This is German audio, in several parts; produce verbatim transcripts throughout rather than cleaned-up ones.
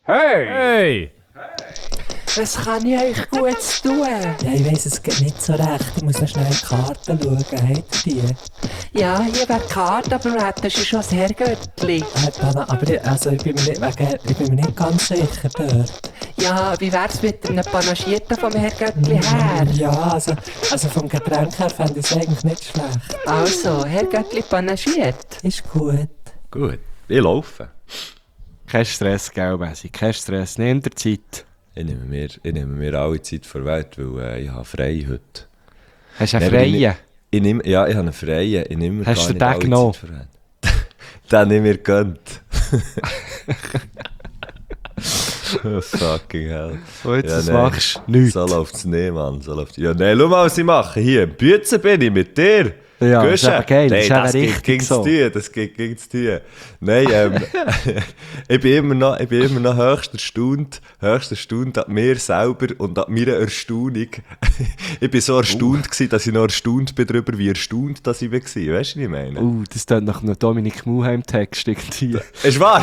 Hey! Hey! Was kann ich euch gut tun? Ja, ich weiss, es geht nicht so recht. Ich muss noch schnell in die Karten schauen. Habt ihr die? Ja, hier wäre die Karte, aber wir hätten schon das Herrgöttli. Äh, Dana, aber ich, also, ich, bin mir nicht, wegen, ich bin mir nicht ganz sicher dort. Ja, wie wär's mit einem Panagierten vom Herrgöttli her? Ja, also, also vom Getränk her fände ich es eigentlich nicht schlecht. Also, Herrgöttli panagiert. Ist gut. Gut, ich laufe. Kein Stress, gell, Messi? Kein Stress, nimm dir Zeit. Ich nehme mir, ich nehme mir alle Zeit vor Welt, weil äh, ich habe frei heute. Hast du einen Nein, aber freien? Ich, ich nehm, ja, ich habe einen freien. Ich nehme mir Hast gar du nicht den alle genommen? Zeit vor Welt. Den habe ich mir gegönnt. Oh, fucking hell. Und jetzt, Ja, was nein. machst du? Nichts. So läuft es nicht, Mann. So läuft's. Ja, nein, schau mal, was ich mache. Hier, im Bützen bin ich mit dir. Ja, das Gehst ist du? eben geil, das Nein, ist eben das geht richtig gegen so. dir, das geht gegen dir. Nein, ähm, ich bin immer noch, ich bin immer noch höchst erstaunt, höchst erstaunt an mir selber und an meiner Erstaunung. Ich bin so erstaunt Uh. gewesen, dass ich noch erstaunt bin darüber, wie erstaunt dass ich war. Weißt du, was ich meine? Uh, das klingt nach einem Dominik Muheim-Text irgendwie. Ist wahr?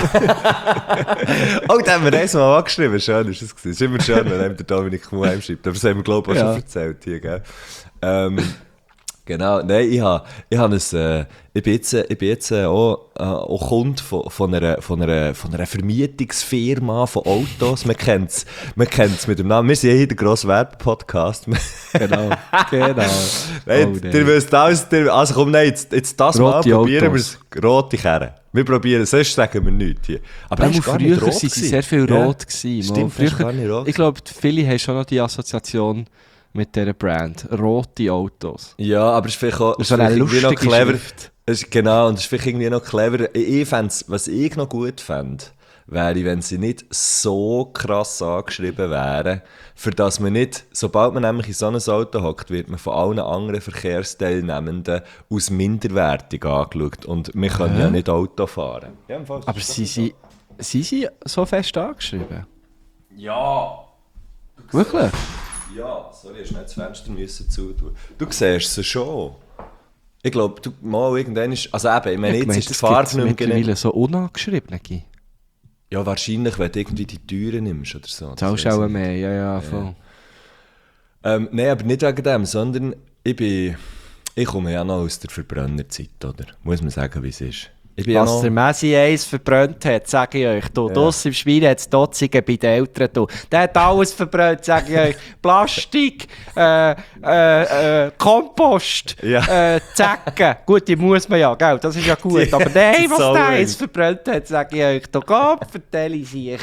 Oh, da haben wir eins mal angeschrieben. Schön ist das gewesen. Es ist immer schön, wenn einem der Dominik Muheim schreibt. Aber das haben wir, glaube ich, auch Ja. schon erzählt hier, gell? Ähm, genau. Nein, ich habe, ich habe ein, äh, ich bin jetzt, ich bin jetzt äh, auch, äh, auch Kunde von, von, einer, von, einer, von einer Vermietungsfirma von Autos. Man kennt es man kennt's mit dem Namen. Wir sind ja hier der grosse Werbepodcast. Genau, genau. Nein, Oh, nein. ihr wisst alles. ihr- Also komm, nein, jetzt, jetzt das Mal Rote probieren wir Autos. es. Rote Kerren. Wir probieren es, sonst sagen wir nichts hier. Aber Aber er ist gar nicht früher rot waren sie gewesen. sehr viel Ja. rot. Gewesen, Stimmt, Früher, er ist gar nicht rot ich glaube, viele haben schon noch die Assoziation mit dieser Brand. Rote Autos. Ja, aber es ist vielleicht auch Das ist so vielleicht eine irgendwie noch lustige clever. Schrift. Es ist, genau, und es ist vielleicht irgendwie noch clever. Ich, ich fänd's, was ich noch gut fände, wäre, wenn sie nicht so krass angeschrieben wären, für dass man nicht, sobald man nämlich in so ein Auto hockt, wird man von allen anderen Verkehrsteilnehmenden als minderwertig angeschaut. Und wir können ja nicht Auto fahren. Ja, im Fall, das Aber ist sie, doch sie, sie sind so fest angeschrieben? so. Ja! Wirklich? Ja, sorry, hast du nicht das Fenster müssen zutun. Du siehst sie schon. Ich glaube, du mal irgendwann ist. Also eben, ich meine, Ich jetzt meine, ist die es Farbe gibt nicht mehr genau. mittlerweile so unangeschriebene. Ja, wahrscheinlich, wenn du irgendwie die Türen nimmst oder so. Das Zahlst weiss auch ich nicht. mehr, ja, ja, voll. Ähm, Nein, aber nicht wegen dem, sondern ich bin. Ich komme ja noch aus der Verbrennerzeit, oder? Muss man sagen, wie es ist. Ich bin ja Was noch, der Messi eins verbrannt hat, sage ich euch. Du, Ja. draussen im Schwein hat es Dotzige bei den Eltern. Du. Der hat alles verbrannt, sage ich euch. Plastik, äh, äh, äh, Kompost, Ja. äh, Zecken. Gut, die muss man ja, gell? Das ist ja gut. Die- Aber nein, die was der Sauerei. eins verbrannt hat, sage ich euch. Du, Gott, vertelle ich sich.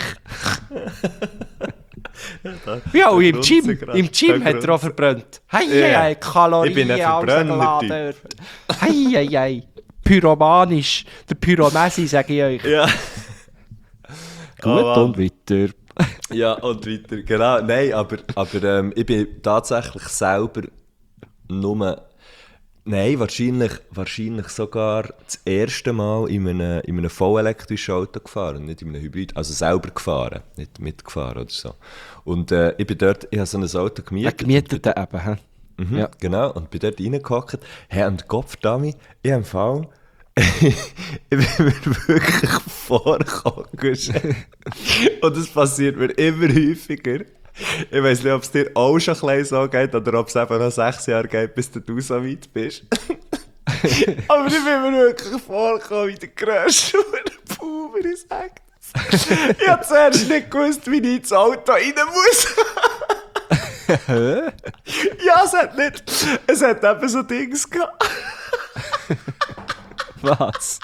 Ja, und im grunzt er Gym, grad. im Gym Da hat er auch grunzt er. verbrannt. Hei, Ja. hei, Kalorien, Ich bin ein alles Verbrenner, geladen dort. Hei, hei, hei. Pyromanisch, der Pyromessi, sage ich euch. ja. Gut, Oh, Mann. und weiter. Ja, und weiter. Genau, nein, aber, aber ähm, ich bin tatsächlich selber nur. Nein, wahrscheinlich, wahrscheinlich sogar das erste Mal in einem, in einem vollelektrischen Auto gefahren, nicht in einem Hybrid. Also selber gefahren, nicht mitgefahren oder so. Und äh, ich bin dort, ich habe so ein Auto Ja, gemietet. gemietet eben. Hä? Mhm, Ja. Genau, und bin dort reingehockt. Hey, und Gottverdammt, ich habe im Fall... ich bin mir wirklich vorgekommen. Und es passiert mir immer häufiger. Ich weiss nicht, ob es dir auch schon ein bisschen so geht oder ob es eben noch sechs Jahre geht, bis du so weit bist. Aber ich bin mir wirklich vorgekommen wie der grösste Puber, ich sag das. Ich habe zuerst nicht gewusst, wie ich ins Auto rein muss. Ja, es hat nicht. Es hat eben so Dings gehabt. Was?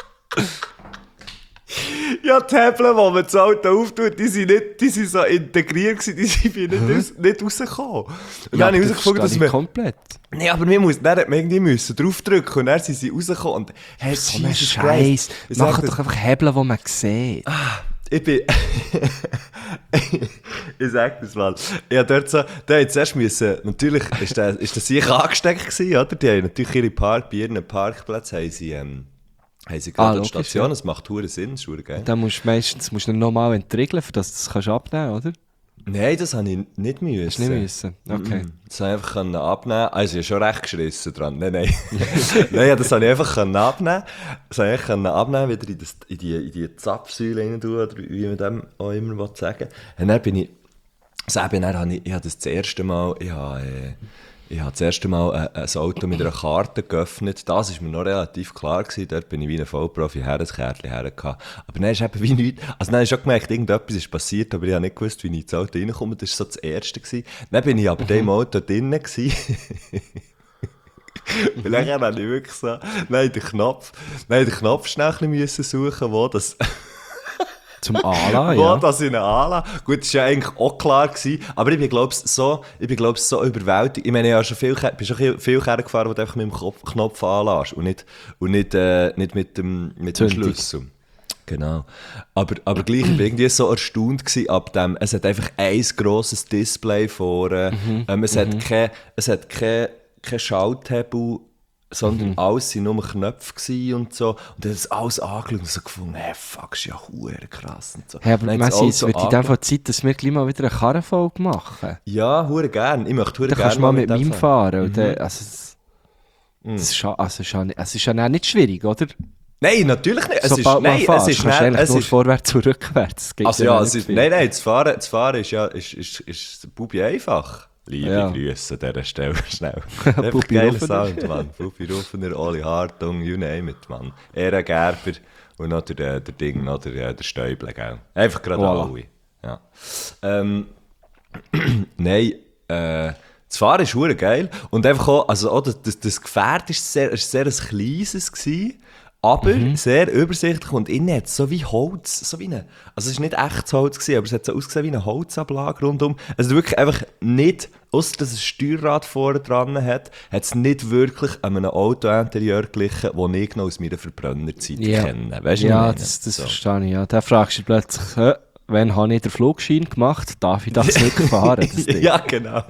Ja, die Hebel, wo man das Auto auftut, die sind, nicht, die sind so integriert gewesen, die sind wie nicht, raus, nicht rausgekommen. Und dann habe ich herausgefunden, dass man... man... komplett. Nee, aber wir mussten, dann hat man irgendwie müssen draufdrücken und dann sind sie rausgekommen. Und, hey, So ein Jesus Scheiß. Christ. Ich sag Mach das- doch einfach Hebel, die man sieht. Ich bin... ich sag das mal. Ich hab dort so... Da jetzt erst müssen... Natürlich ist das, ist das sicher angesteckt gewesen, oder? Die haben natürlich ihre Park... Bei ihren Parkplätzen haben sie... Ähm, haben sie gerade Ah, eine logisch, Station. ja. Das macht verdammt Sinn, das ist verdammt geil. Dann musst du meistens musst du ihn nochmal entriegeln, für dass du das kannst abnehmen kannst, oder? Nein, das habe ich nicht müssen. Hast du nicht müssen? Okay. Mm-mm. Das habe ich einfach können abnehmen. Also, ich habe schon recht geschissen dran. Nein, nein. Nein, das habe ich einfach können abnehmen. Das habe ich können abnehmen, wieder in, das, in die, in die Zapfsäule rein tun, oder wie man dem auch immer sagen will. Und dann bin ich, also eben, dann habe ich, ich habe das, das erste Mal, ich habe, äh, ich habe das erste Mal ein, ein Auto mit einer Karte geöffnet. Das war mir noch relativ klar gewesen. Dort bin ich wie ein Vollprofi her, ein Kärtchen hergehabt. Aber dann ist eben wie nichts. Also dann habe ich schon gemerkt, irgendetwas ist passiert, aber ich habe nicht gewusst, wie ich ins Auto reinkomme. Das war so das Erste gewesen. Dann bin ich aber in dem Auto drinnen gewesen. Und dann habe ich wirklich so, nein, den Knopf, nein, den Knopf schnell ein bisschen suchen, wo das... Zum Anlassen, Wo ja. das in Anlassen. Gut, das war ja eigentlich auch klar gewesen, aber ich bin, glaube ich, so, ich bin, glaub, so überwältigt. Ich meine, ich habe schon viel, bin schon viel Kerne gefahren, wo du einfach mit dem Kopf, Knopf anlässt und nicht, und nicht, äh, nicht mit dem, mit dem Schlüssel. Genau. Aber, aber gleich, ich war irgendwie so erstaunt gewesen ab dem, es hat einfach ein grosses Display vorne, Mhm. ähm, es, hat kein, es hat kein, kein Schalthebel, sondern Mhm. alles waren nur Knöpfe gewesen und so. Und dann habe ich das alles angeschaut und so gefunden, hey, fuck, ist ja verdammt krass und so. Hey, aber Dann hat Messi, das jetzt Auto wird in dem ange- Fall Zeit, dass wir gleich mal wieder eine Karrenfolge machen. Ja, hure gern. Ich möchte hure Dann gerne kannst du mal mit dem meinem fahren. fahren. Und dann, also, es, das ist schon, also, ist ja nicht- es ist ja auch nicht schwierig, oder? Nein, natürlich nicht. Es Sobald ist, man nein, fährt, es ist kannst du nicht, eigentlich es nur ist, vorwärts und rückwärts. Es gibt also ja ja, nicht es ist, viel. nein, nein, das Fahren, das Fahren ist ja, ist, ist, ist Bubi einfach. Liebe Ja. Grüße an dieser Stelle, schnell. Einfach Bubi geiler Rufener. Sound, Mann. Bubi Rufener, Oli Hartung, you name it, Mann. Ehre Gerber und noch der, der Ding, noch der, der Stäuble, gell. Einfach gerade Voilà. alle. Ja. Ähm, nein, äh, das Fahren ist verdammt geil. Und einfach auch, also auch das, das, das Gefährt ist sehr, ist sehr ein kleines gewesen, aber sehr übersichtlich und innen hat es so wie Holz, so wie eine, also es war nicht echtes Holz gewesen, aber es hat so ausgesehen wie eine Holzablage rundum. Also wirklich einfach nicht, ausser dass es ein Steuerrad vorne dran hat, hat es nicht wirklich an einem Auto-Interieur geglichen, das ich noch aus meiner Verbrennerzeit Ja. kenne. Weißt du, Ja, was ich meine? das, das So. verstehe ich. Ja. Dann fragst du dich plötzlich, hä, wann habe ich den Flugschein gemacht? Darf ich das nicht fahren? Das Ding? Ja, genau.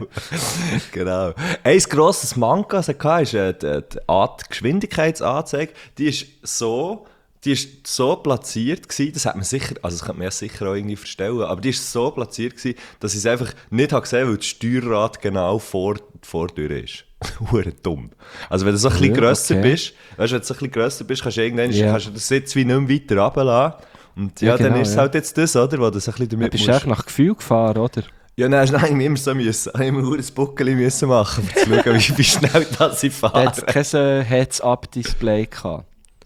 genau. Ein grosses Manko, das es hatte, ist äh, die, die, A- die Geschwindigkeitsanzeige. Die ist so, die ist so platziert gewesen, das hat man sicher, also das könnte man ja sicher auch irgendwie verstellen, aber die ist so platziert gewesen, dass ich es einfach nicht habe gesehen, weil das Steuerrad genau vor, vor der Tür ist. Hure dumm. Also wenn du so ein bisschen Ja, grösser okay. bist, weißt du, wenn du so ein bisschen grösser bist, kannst du irgendwann Ja. kannst du den Sitz wie nicht mehr weiter runterlassen. Und ja, Ja, genau, dann ist es ja. halt jetzt das, oder? Wo du so ein bisschen Du damit bist musst- echt nach Gefühl gefahren, oder? ja, dann hast du eigentlich immer so müssen, immer nur ein Buckeli müssen machen, um zu schauen, wie, wie schnell das ich Da hat fahre. es kein äh, Heads-Up-Display gehabt.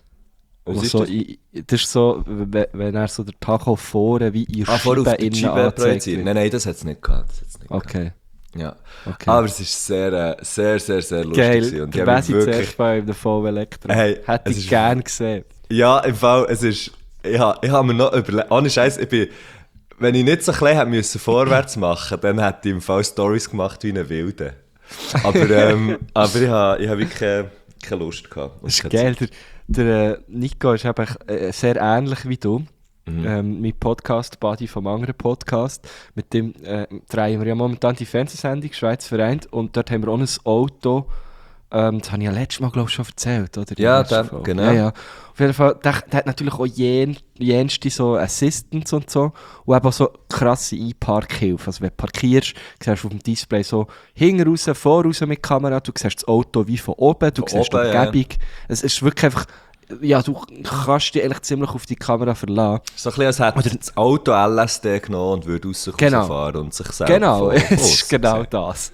Was Wo ist so, das? i- das ist so, wenn wenn er so der Tacho vorne wie in Ah, vor auf Scheibe die innen Scheibe angezeigt projizieren. wird. Nein, nein, das hat es nicht gehabt. Das hat's nicht gehabt. Okay, Ja. okay. Aber es ist sehr, äh, sehr, sehr, sehr lustig. Geil, gewesen. Und ich der habe mich Messi wirklich... zuerst bei dem V Elektro. Hey, Hätte es ich ist- gern gesehen. Ja, im Fall, es ist... Ich habe ich hab mir noch überlegt... Ohne Scheiß, ich bin... Wenn ich nicht so klein hätte müssen vorwärts machen, dann hätte ich im Fall Storys gemacht wie eine Wilde. Aber, ähm, aber ich habe ich hab wirklich keine, keine Lust gehabt. Das ist geil. Der, der äh, Nico ist eben äh, sehr ähnlich wie du. Mhm. Ähm, mein Podcast-Buddy vom anderen Podcast. Mit dem äh, drehen wir ja momentan die Fernsehsendung «Schweiz vereint». Und dort haben wir auch ein Auto. Ähm, das habe ich ja letztes Mal, glaube ich, schon erzählt, oder? In Ja, der letzten der- Folge. genau. Ja, ja. Auf jeden Fall, der, der hat natürlich auch jen, jenste so Assistants und so. Und eben auch so krasse Einparkhilfe. Also wenn du parkierst, siehst du auf dem Display so hinten raus, vor raus mit Kamera. Du siehst das Auto wie von oben, du Von siehst oben, die ja. Umgebung. Es ist wirklich einfach... Ja, du kannst dich eigentlich ziemlich auf die Kamera verlassen. So ein bisschen, als hätte er das Auto L S D genommen und würde raus Genau. fahren und sich selber Genau, vor- es vor- ist genau das.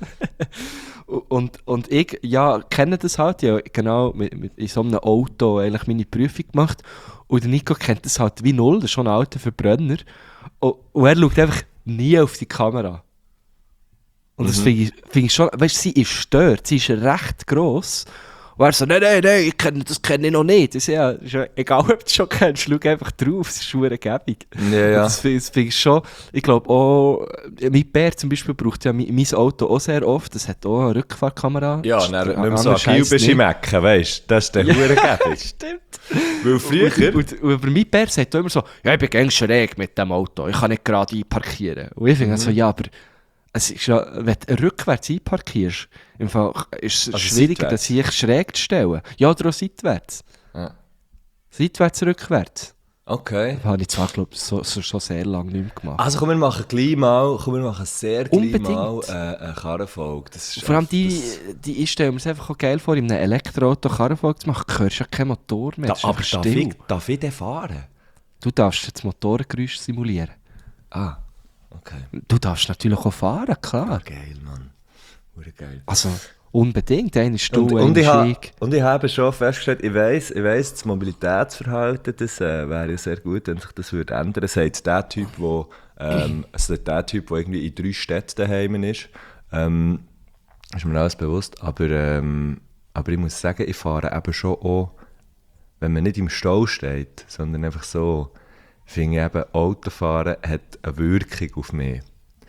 und, und ich, ja, kenne das halt, ja, genau, mit, mit, in so einem Auto eigentlich meine Prüfung gemacht. Und der Nico kennt das halt wie null, das ist schon ein alter Verbrenner. Und, und er schaut einfach nie auf die Kamera. Und das Mhm. finde ich, find ich schon, weißt du, sie ist stört, sie ist recht gross. Und er so, nein, nein, nein, ich kenn, das kenne ich noch nicht. Ich so, ja, ist ja egal, ob du es schon kennst, schau einfach drauf, es ist schon gäbig. Ja, ja. Und Das finde das find ich schon, ich glaube auch, äh, mein Bär zum Beispiel braucht ja mein, mein Auto auch sehr oft, das hat auch eine Rückfahrkamera. Ja, Das dann ist nicht mehr ein so anderer agil Scheiss bist nicht. im Ecken, weißt du? Das ist der Ja. Hurengebig. Stimmt. Weil früher... Und, und, und über mein Bär sagt auch immer so, ja, ich bin ganz schräg mit dem Auto, ich kann nicht gerade einparkieren. Und ich finde Mhm. so, ja, aber es ist ja, wenn du rückwärts einparkierst, im Fall ist es Also schwieriger, seitwärts? das sich schräg zu stellen. Ja, oder auch seitwärts. Ja. Seitwärts, rückwärts. Okay. Das habe ich zwar, glaube ich, so, so, schon sehr lange nicht mehr gemacht. Also komm, wir machen gleich mal, komm, wir machen sehr gleich Unbedingt. mal äh, eine Karrenfolge. Das ist Vor allem echt- die, das- die ich stelle mir es einfach auch geil vor, in einem Elektroauto Karrenfolge zu machen, du hörst ja keinen Motor mehr, Da, es ist aber einfach darf still. ich, darf ich den fahren? Du darfst jetzt Motorengeräusch simulieren. Ah, okay. Du darfst natürlich auch fahren, klar. Geil, Mann. Hure geil. Also unbedingt, einer ist du, Und, einer und, ich ist ha, ich. und ich habe schon festgestellt, ich weiss, ich weiss, das Mobilitätsverhalten, das äh, wäre ja sehr gut, wenn sich das würde ändern. Sagt der Typ, wo, ähm, also der Typ, der irgendwie in drei Städten daheim ist, ähm, ist mir alles bewusst. Aber, ähm, aber ich muss sagen, ich fahre eben schon auch, wenn man nicht im Stau steht, sondern einfach so, finde ich eben, Autofahren hat eine Wirkung auf mich.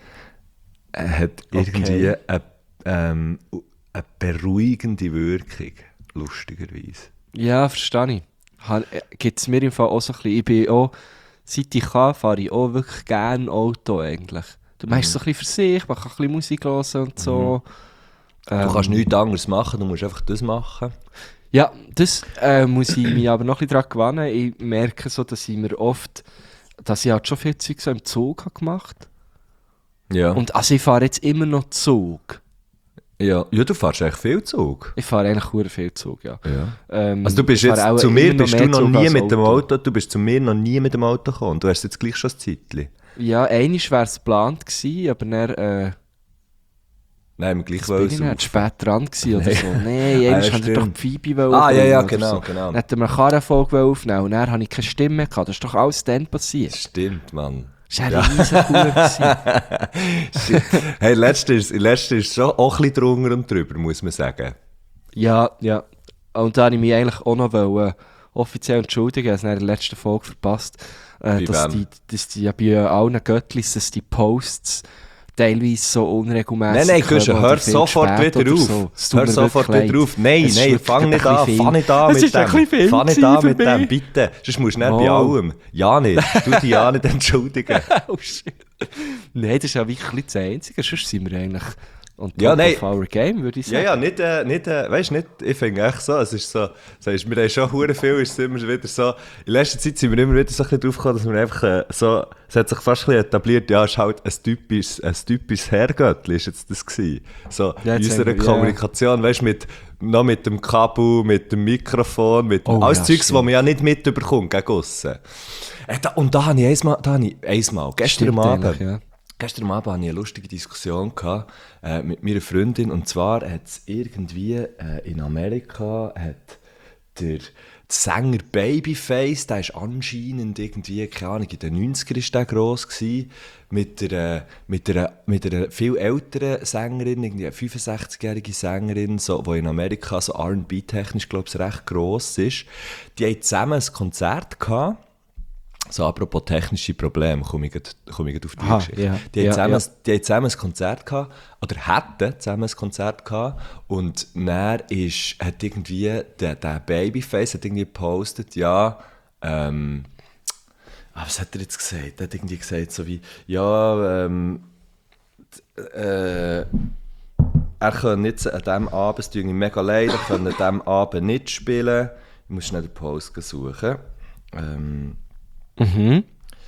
Er hat irgendwie Okay. eine, ähm, eine beruhigende Wirkung, lustigerweise. Ja, verstehe ich. Gibt es mir im Fall auch so ein bisschen, ich bin auch, seit ich kann, fahre ich auch wirklich gerne Auto eigentlich. Du machst so ein bisschen für sich, man kann ein bisschen Musik hören und so. Ähm, Du kannst nichts anderes machen, du musst einfach das machen. Ja, das äh, muss ich mich aber noch ein bisschen daran gewöhnen. Ich merke so, dass ich mir oft, dass ich halt schon viel Zeug so im Zug habe gemacht. Ja. Und also ich fahre jetzt immer noch Zug. ja. ja, du fährst echt viel Zug. Ich fahre eigentlich sehr viel Zug, ja. Ja. Ähm, Also du bist ich fahre jetzt, auch zu immer mir bist mehr du noch Zug nie als mit dem Auto, du bist zu mir noch nie mit dem Auto gekommen. Du hast jetzt gleich schon ein Zeitchen. Ja, einmal wäre es geplant gewesen, aber dann, äh, Nein, wir gleich das wollen bin ich nicht saufen. spät dran gewesen oder Nein. so. Nein, Ah, einmal ja, wollte ich doch stimmt. die Phoebe Ah, ja, ja, oder genau, so. genau. Dann hätten wir eine Karrenfolge aufnehmen und dann hatte ich keine Stimme mehr gehabt. Das ist doch alles dann passiert. Stimmt, Mann. Das war eine riesen Kur gewesen. Hey, letzte ist, letzte ist schon auch ein bisschen drunter und drüber, muss man sagen. Ja, ja. Und da wollte ich mich eigentlich auch noch wollen, offiziell entschuldigen, ich habe es in der letzten Folge verpasst, äh, Bei dass, wem? die, dass die ja bei allen Göttlis, dass die Posts teilweise so unregelmäßig Nein, nein, Guschen, kommen hör oder viel sofort spät wieder oder auf. so. Es tut Hör mir sofort wirklich wieder leid. auf. Nein, Es ist nein, wirklich fang ein nicht an, bisschen fang nicht an Es mit ist ein dem. bisschen viel Fang nicht an für mit dem, mich. bitte. Sonst musst du nicht bei Mal. allem. Ja nicht, du dich ja nicht entschuldigen. Oh shit. Nein, das ist ja wirklich ein bisschen das Einzige, sonst sind wir eigentlich on top Ja, nein. of our game, würde ich Ja, sagen. ja, nicht, äh, nicht äh, weißt du, nicht, ich finde echt so, es ist so, sagst, wir haben schon hure viel, ist es immer wieder so, in letzter Zeit sind wir immer wieder so ein bisschen drauf gekommen, dass wir einfach äh, so, es hat sich fast ein bisschen etabliert, ja, es ist halt ein typisches, ein typisches Herrgöttli, ist jetzt das gewesen. So, Ja, in jetzt unserer haben wir- ja. Kommunikation, weißt du, mit, noch mit dem Kabel, mit dem Mikrofon, mit Oh, alles ja, Zeugs, stimmt. was man ja nicht mitbekommt, gegen aussen. Äh, da, und da habe ich einmal, da habe ich einmal, gestern Stimmt am Abend, eigentlich, ja. Gestern Abend hatte ich eine lustige Diskussion gehabt, äh, mit meiner Freundin. Und zwar hat es irgendwie äh, in Amerika hat der Sänger Babyface, der ist anscheinend irgendwie, keine Ahnung, in den neunzigern war der gross gewesen, mit einer, mit, einer, mit einer viel älteren Sängerin, irgendwie eine fünfundsechzigjährige Sängerin, so, die in Amerika so R and B-technisch, glaube ich, recht gross ist. Die hatten zusammen ein Konzert gehabt. So, apropos technische Probleme, komme ich, grad- komme ich grad auf die Aha, Geschichte. ja, Die, haben ja, zusammen, ja. die haben zusammen ein Konzert gehabt, oder hätten zusammen ein Konzert gehabt, und dann ist, hat irgendwie, der, der Babyface hat irgendwie gepostet, ja, ähm, ah, was hat er jetzt gesagt? Er hat irgendwie gesagt, so wie, ja, ähm, d- äh, er kann jetzt an diesem Abend, es tut ihm mega leid, er kann an diesem Abend nicht spielen. Ich muss schnell den Post suchen. Ähm, Mhm.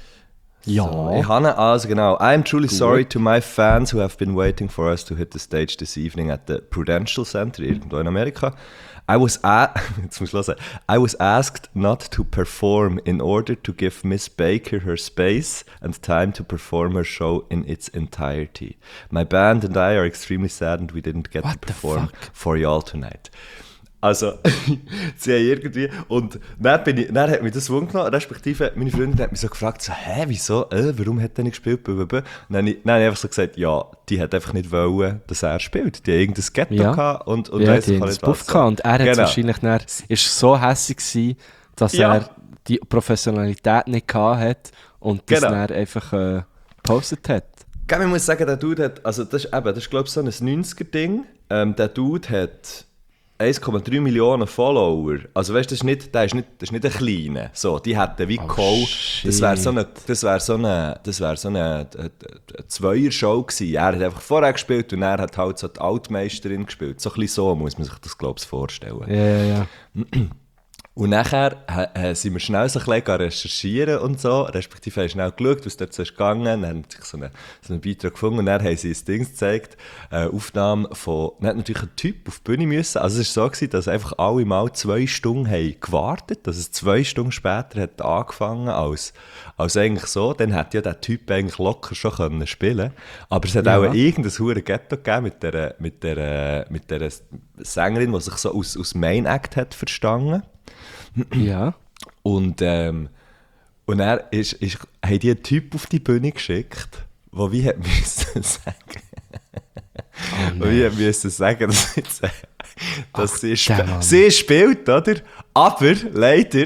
Ja. So, ich habe also genau. I'm truly sorry to my fans who have been waiting for us to hit the stage this evening at the Prudential Center irgendwo in Amerika. I was a Jetzt muss ich hören. I was asked not to perform in order to give Miss Baker her space and time to perform her show in its entirety. My band and I are extremely saddened we didn't get What to the perform fuck? for y'all tonight. Also, sie haben irgendwie, und dann, bin ich, dann hat mich das wundgenommen, respektive meine Freundin hat mich so gefragt, so, hä, wieso, äh, warum hat er nicht gespielt, blablabla. Und dann, habe ich- dann habe ich einfach so gesagt, ja, die hat einfach nicht wollen, dass er spielt. Die hat irgendein Ghetto Ja. gehabt und, und ja, weiss die ich haben auch das nicht was. Buff gehabt und er hat Genau. wahrscheinlich dann, ist so hässlich gewesen, dass Ja. er die Professionalität nicht gehabt hat und das Genau. dann einfach äh, gepostet hat. Gell, ich muss sagen, der Dude hat, also das ist eben, das ist glaube ich so ein neunziger-Ding. Ähm, der Dude hat eins Komma drei Millionen Follower. Also weißt du, das ist nicht, der ist nicht, das ist nicht ein kleiner. So, die hätten wie Oh, Cole. Das wäre so shit. eine, das wäre so eine, das wäre so eine, eine, eine Zweier-Show gewesen. Er hat einfach vorher gespielt und er hat halt so die Altmeisterin gespielt. So ein bisschen so muss man sich das glaube ich vorstellen. Ja, ja, ja. Und nachher äh, sind wir schnell so ein bisschen recherchieren und so, respektive haben schnell geschaut, was dort so ist gegangen, dann haben sich so einen so einen Beitrag gefunden und dann haben sie ein Ding gezeigt, eine Aufnahme von, dann hat natürlich ein Typ auf die Bühne müssen, also es war so gewesen, dass einfach alle mal zwei Stunden haben gewartet, dass es zwei Stunden später hat angefangen als, als eigentlich so, dann hätte ja der Typ eigentlich locker schon können spielen, aber es hat Ja. auch irgendein hure Ghetto gegeben mit der, mit der, mit der Sängerin, die sich so aus, aus Main Act hat verstanden. Ja. Und, ähm, und er ist, ist, haben die einen Typ auf die Bühne geschickt, der wie hat müssen sagen, Oh, und wie hat müssen sagen, dass, jetzt, dass Ach, sie, der sp Mann. sie spielt, oder? Aber leider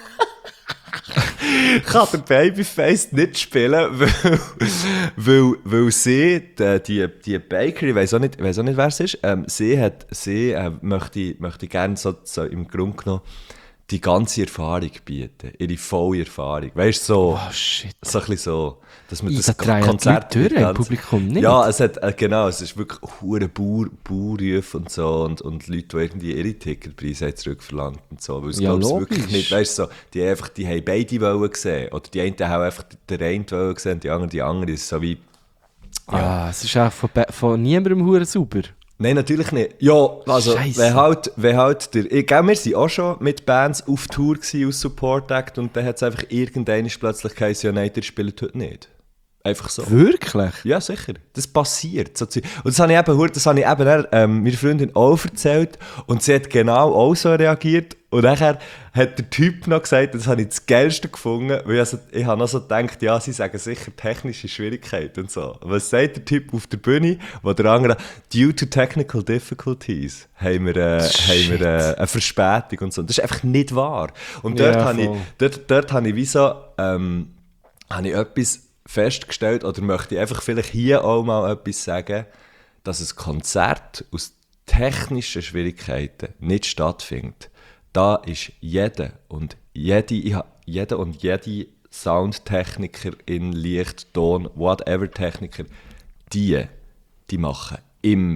kann der Babyface nicht spielen, weil, weil, weil sie, die, die, die Bakery, ich weiss auch nicht, ich weiss auch nicht wer es ist, ähm, sie, hat, sie äh, möchte, möchte gerne so, so im Grunde genommen die ganze Erfahrung bieten, ihre volle Erfahrung. Weißt du, so, Oh, shit. so ein bisschen so, dass man das Da drehen die Konzert Leute durch, im ganz- Publikum nicht. Ja, es hat, äh, genau, es ist wirklich hure Bauer, Baurufe und so und, und Leute, die irgendwie ihre Ticketpreise haben zurückverlangt und so, weil es Ja, glaub's logisch. wirklich nicht, weißt du, so, die haben einfach, die haben beide wollen gesehen, oder die einen haben einfach den einen wollen gesehen und die anderen die andere, ist so wie, Ja, es ist auch von, Be- von niemandem hure sauber. nein, natürlich nicht. Ja, also, Scheisse. wenn halt, wenn halt der, ich glaube, wir waren auch schon mit Bands auf Tour gewesen, aus Support Act und dann hat es einfach irgendwann plötzlich geheißen, ja nein, ihr spielt heute nicht. Einfach so. Wirklich? Ja, sicher. Das passiert. So Zeug. Und das habe ich eben, hure- das habe ich eben dann, ähm, meiner Freundin auch erzählt und sie hat genau auch so reagiert. Und nachher hat der Typ noch gesagt, das habe ich das Geilste gefunden, weil also, ich habe noch so gedacht, ja, sie sagen sicher technische Schwierigkeiten und so. Was sagt der Typ auf der Bühne, wo der andere, due to technical difficulties, haben wir, äh, haben wir äh, eine Verspätung und so. Das ist einfach nicht wahr. Und dort Ja, habe ich, voll. dort, dort habe ich wie so, ähm, habe ich etwas festgestellt, oder möchte ich einfach vielleicht hier auch mal etwas sagen, dass ein Konzert aus technischen Schwierigkeiten nicht stattfindet. Da ist jeder und jede, ich ha- jeder und jede Soundtechnikerin, Licht, Ton, whatever Techniker, die, die machen immer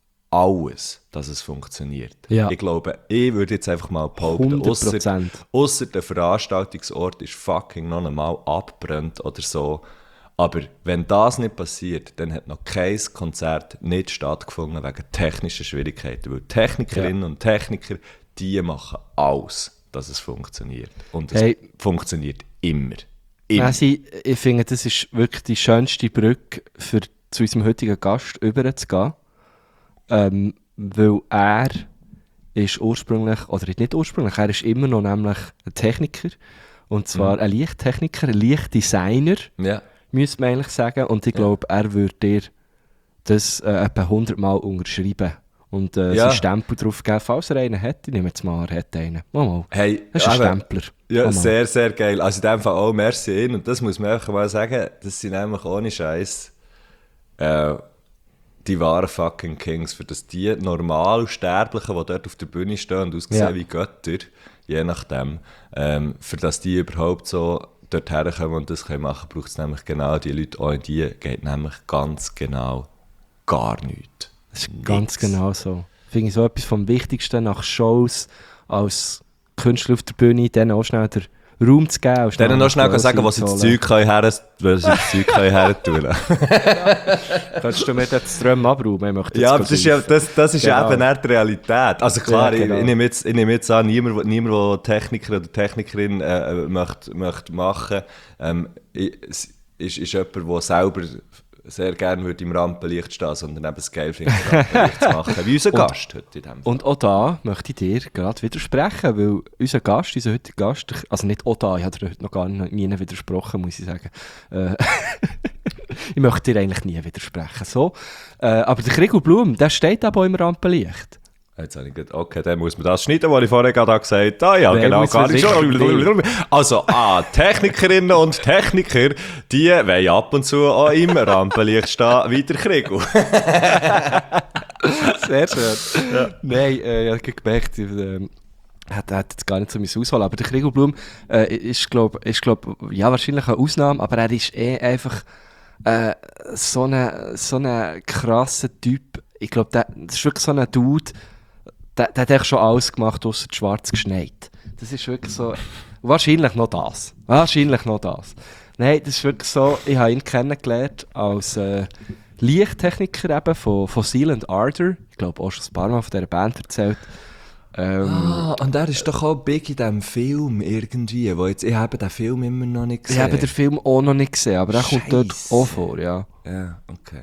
alles, dass es funktioniert. Ja. Ich glaube, ich würde jetzt einfach mal behaupten, hundert ausser, Prozent. ausser der Veranstaltungsort ist fucking noch einmal abbrennt oder so. Aber wenn das nicht passiert, dann hat noch kein Konzert nicht stattgefunden wegen technischer Schwierigkeiten. Weil Technikerinnen und Techniker, die machen alles, dass es funktioniert. Und es Hey. funktioniert immer. Immer. Also, ich, ich finde, das ist wirklich die schönste Brücke, für zu unserem heutigen Gast überzugehen. Ähm, weil er ist ursprünglich, oder nicht ursprünglich, er ist immer noch nämlich ein Techniker. Und zwar ein Lichttechniker, ein Lichtdesigner, Ja. müsste man eigentlich sagen. Und ich glaube, er würde dir das äh, etwa hundert Mal unterschreiben. Und äh, Ja. seinen Stempel drauf geben, falls er einen hätte. Ich nehme jetzt mal, er hat einen. Mal, mal. Hey, Das ist ein eben, Stempler. Ja, Mal, mal. sehr, sehr geil. Also in dem Fall auch merci ihn. Und das muss man einfach mal sagen, das sind nämlich ohne Scheiß äh, die wahren fucking Kings. Für das die normal Sterblichen, die dort auf der Bühne stehen und aussehen Ja. wie Götter, je nachdem, ähm, für das die überhaupt so dort herkommen und das können machen, braucht es nämlich genau die Leute. Auch in die geht nämlich ganz genau gar nichts. Das ist ganz Nix. genau so. Finde ich so etwas vom Wichtigsten nach Shows als Künstler auf der Bühne, denen auch schnell den Raum zu geben. und Denen noch schnell Applaus sagen, was sie das einzuholen. Zeug können her, was sie das Zeug können her tun. Könntest du mir den Strom abräumen? Ich möchte Ja, jetzt aber das ist ja, saufen. das, das ist ja Genau. eben eher die Realität. Also klar, Ja, genau. ich, ich, nehme jetzt, ich nehme jetzt an, niemand, niemand der Techniker oder Technikerin äh, äh, möchte, möchte machen, ähm, ist, ist jemand, der selber sehr gerne würde im Rampenlicht stehen, sondern eben es geil findet, im Rampenlicht zu machen, wie unser Gast heute in dem Fall. Und auch da möchte ich dir gerade widersprechen, weil unser Gast, unser heutiger Gast, also nicht auch da, ich habe dir heute noch gar nie widersprochen, muss ich sagen. Äh, ich möchte dir eigentlich nie widersprechen. So. Äh, aber der Gregor Blum, der steht aber auch im Rampenlicht. Jetzt habe ich gedacht, okay, dann muss man das schneiden, was ich vorher gerade gesagt habe. Ah ja, Wer genau, muss gar man nicht richtig schon. Also, ah, Technikerinnen und Techniker, die wollen ab und zu auch im Rampenlicht stehen, wie der Kriegel. Sehr schön. Ja. Nein, äh, ich habe gemerkt, ich, äh, hat, hat jetzt gar nicht so meine Auswahl, aber der Gregor Blum äh, ist, glaube ist, glaub, ja, wahrscheinlich eine Ausnahme, aber er ist eh einfach äh, so ein so eine krasser Typ. Ich glaube, das ist wirklich so ein Dude, der, der hat echt schon alles gemacht, ausser schwarz geschneit. Das ist wirklich so... Wahrscheinlich noch das. Wahrscheinlich noch das. Nein, das ist wirklich so... Ich habe ihn kennengelernt als äh, Lichttechniker eben von, von Silent Ardor. Ich glaube auch schon ein paar Mal von dieser Band erzählt. Ähm, ah, und er ist doch auch big in diesem Film irgendwie, wo jetzt, ich habe den Film immer noch nicht gesehen. Ich habe den Film auch noch nicht gesehen, aber er kommt dort auch vor, ja. Ja, okay.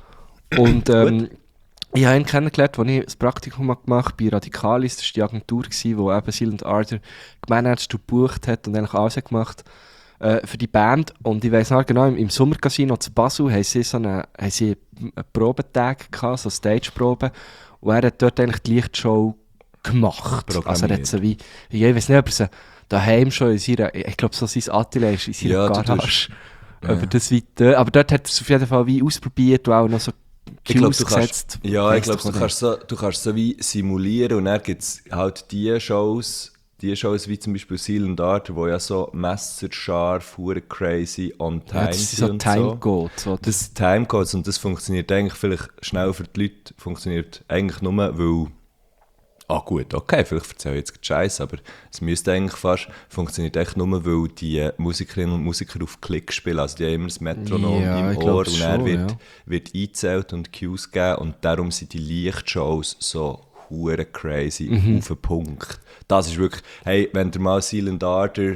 Und ähm, ich habe ihn kennengelernt, als ich das Praktikum gemacht habe bei Radicalis. Das war die Agentur, die eben Silent Ardor gemanagt und gebucht hat und eigentlich alles gemacht äh, für die Band. Und ich weiss noch genau, im, im Sommercasino zu Basel haben sie so eine, haben sie einen Probetag gehabt, so Stage-Probe. Und er hat dort eigentlich die Lichtshow gemacht. Also er hat so wie, ich weiß nicht, ob er so daheim schon in seiner, ich glaube so sein Atelier ist in seiner ja, Garage. Ja. Aber, das weiter, aber dort hat er es auf jeden Fall wie ausprobiert und auch noch so ich glaub, Cues du gesetzt. kannst, ja, ich glaube, du kannst so, du kannst so wie simulieren und dann gibt es halt die Shows, die Shows wie zum Beispiel Silent Ardor, wo ja so messerscharf, hure crazy on time ja, das sind so Time Codes. So. Das Time Codes und das funktioniert eigentlich vielleicht schnell für die Leute, funktioniert eigentlich nur, weil ah gut, okay, vielleicht erzähle ich jetzt Scheiße, aber es müsste eigentlich fast, funktioniert echt nur, weil die Musikerinnen und Musiker auf Klick spielen, also die haben immer das Metronom ja, im Ohr und dann schon, wird, ja. wird eingezählt und Cues gegeben und darum sind die Lichtshows so hure crazy mhm. auf den Punkt. Das ist wirklich, hey, wenn ihr mal Silent Ardor,